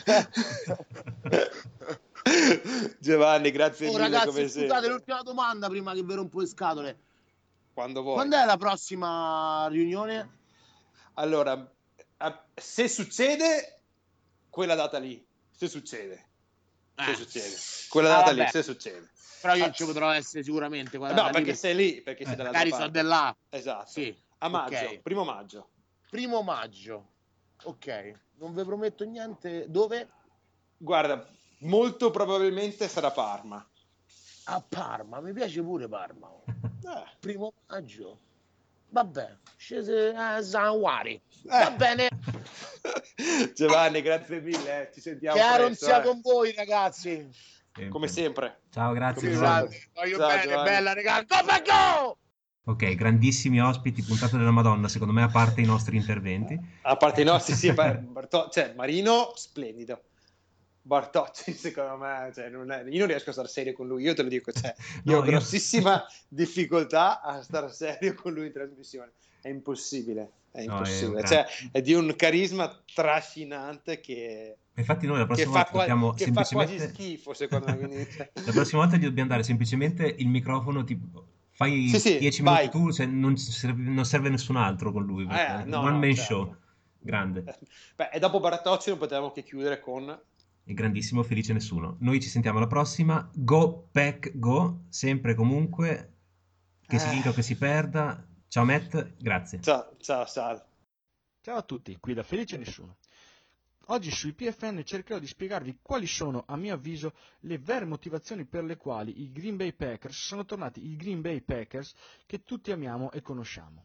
Giovanni, grazie mille. Ragazzi, scusate, l'ultima domanda prima che vi rompo le scatole. Quando vuoi. Quando è la prossima riunione? Allora, se succede, quella data lì. Se succede. Quella data lì, se succede. Però io ci potrò essere sicuramente. No, perché sei lì, perché sei dalla magari sono là. Esatto. Sì. A maggio, Okay. Primo maggio. Primo maggio. Ok. Non vi prometto niente. Dove? Guarda, molto probabilmente sarà Parma. A Parma, mi piace pure Parma. Primo maggio. Vabbè, scese a Zanwari. Va bene. Giovanni, grazie mille. Ci sentiamo Che Aaron presto, sia con voi, ragazzi. come sempre. Ciao, grazie. Voglio bene, Giovanni. bella, ragazzi. Go! Ok, grandissimi ospiti, puntata della Madonna, secondo me, a parte i nostri interventi. A parte i nostri, sì, Marino, splendido. Bartocci, secondo me, io non riesco a stare serio con lui, io te lo dico, io ho grossissima difficoltà a stare serio con lui in trasmissione, è impossibile, è di un carisma trascinante che... Infatti noi la prossima volta dobbiamo semplicemente... fa quasi schifo, secondo me. Quindi... La prossima volta gli dobbiamo dare semplicemente il microfono, tipo, fai 10 minuti tu, non serve nessun altro con lui, one man show, grande. Beh, e dopo Bartocci non potevamo che chiudere con... Il grandissimo Felice Nessuno. Noi ci sentiamo alla prossima. Go Pack Go, sempre comunque, che si vinca o che si perda. Ciao Matt, grazie. Ciao Sal. Ciao a tutti, qui da Felice Nessuno. Oggi sui PFN cercherò di spiegarvi quali sono, a mio avviso, le vere motivazioni per le quali i Green Bay Packers sono tornati i Green Bay Packers che tutti amiamo e conosciamo.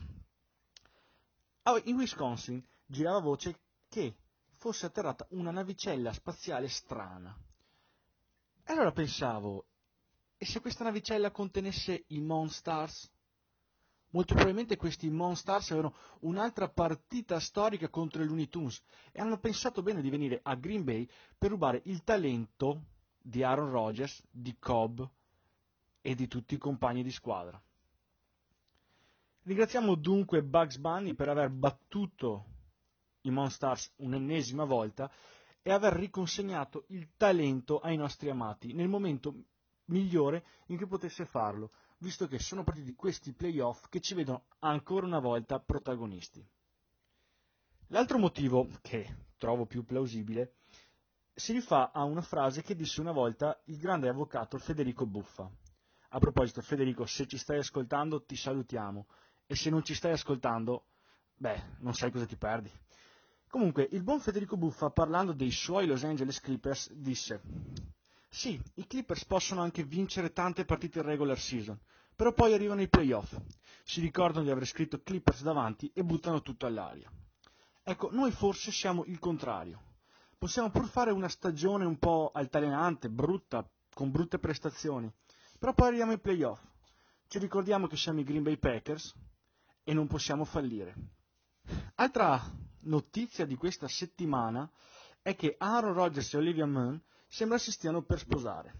In Wisconsin girava voce che fosse atterrata una navicella spaziale strana. E allora pensavo, e se questa navicella contenesse i Monstars? Molto probabilmente questi Monstars avevano un'altra partita storica contro i Looney Tunes e hanno pensato bene di venire a Green Bay per rubare il talento di Aaron Rodgers, di Cobb e di tutti i compagni di squadra. Ringraziamo dunque Bugs Bunny per aver battuto i Monstars un'ennesima volta e aver riconsegnato il talento ai nostri amati nel momento migliore in cui potesse farlo, visto che sono partiti questi playoff che ci vedono ancora una volta protagonisti. L'altro motivo, che trovo più plausibile, si rifà a una frase che disse una volta il grande avvocato Federico Buffa. A proposito, Federico, se ci stai ascoltando ti salutiamo, e se non ci stai ascoltando, non sai cosa ti perdi. Comunque, il buon Federico Buffa, parlando dei suoi Los Angeles Clippers, disse: sì, i Clippers possono anche vincere tante partite in regular season, però poi arrivano i playoff, si ricordano di aver scritto Clippers davanti e buttano tutto all'aria. Ecco, noi forse siamo il contrario. Possiamo pur fare una stagione un po' altalenante, brutta, con brutte prestazioni, però poi arriviamo ai playoff. Ci ricordiamo che siamo i Green Bay Packers e non possiamo fallire. Altra notizia di questa settimana è che Aaron Rodgers e Olivia Munn sembra si stiano per sposare.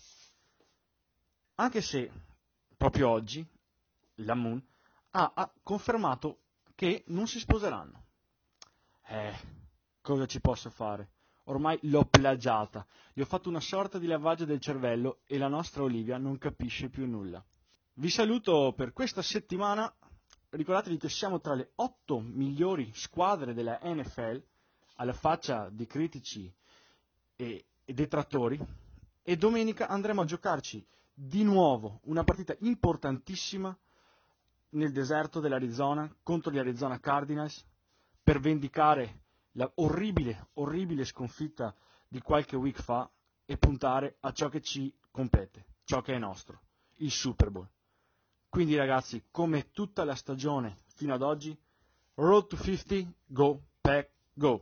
Anche se proprio oggi la Munn ha confermato che non si sposeranno. Cosa ci posso fare? Ormai l'ho plagiata, gli ho fatto una sorta di lavaggio del cervello e la nostra Olivia non capisce più nulla. Vi saluto per questa settimana, ricordatevi che siamo tra le 8 migliori squadre della NFL, alla faccia di critici e detrattori, e domenica andremo a giocarci di nuovo una partita importantissima nel deserto dell'Arizona contro gli Arizona Cardinals per vendicare la orribile sconfitta di qualche week fa e puntare a ciò che ci compete, ciò che è nostro, il Super Bowl. Quindi ragazzi, come tutta la stagione fino ad oggi, Road to 50, go, Pack, go.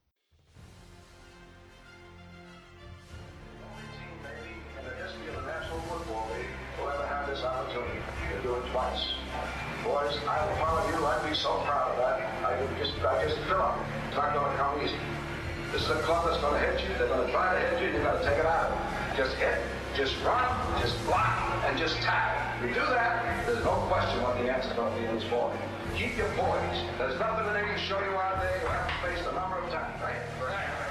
Opportunity to do it twice. Boys, I will follow you. I'd be so proud of that. I just fill up. It's not going to come easy. This is a club that's going to hit you. They're going to try to hit you. You've got to take it out. Just hit, just run, just block, and just tag. If you do that, there's no question what the answer is going to be in this ball. Keep your poise. There's nothing that they can show you out there. You have to face a number of times, right?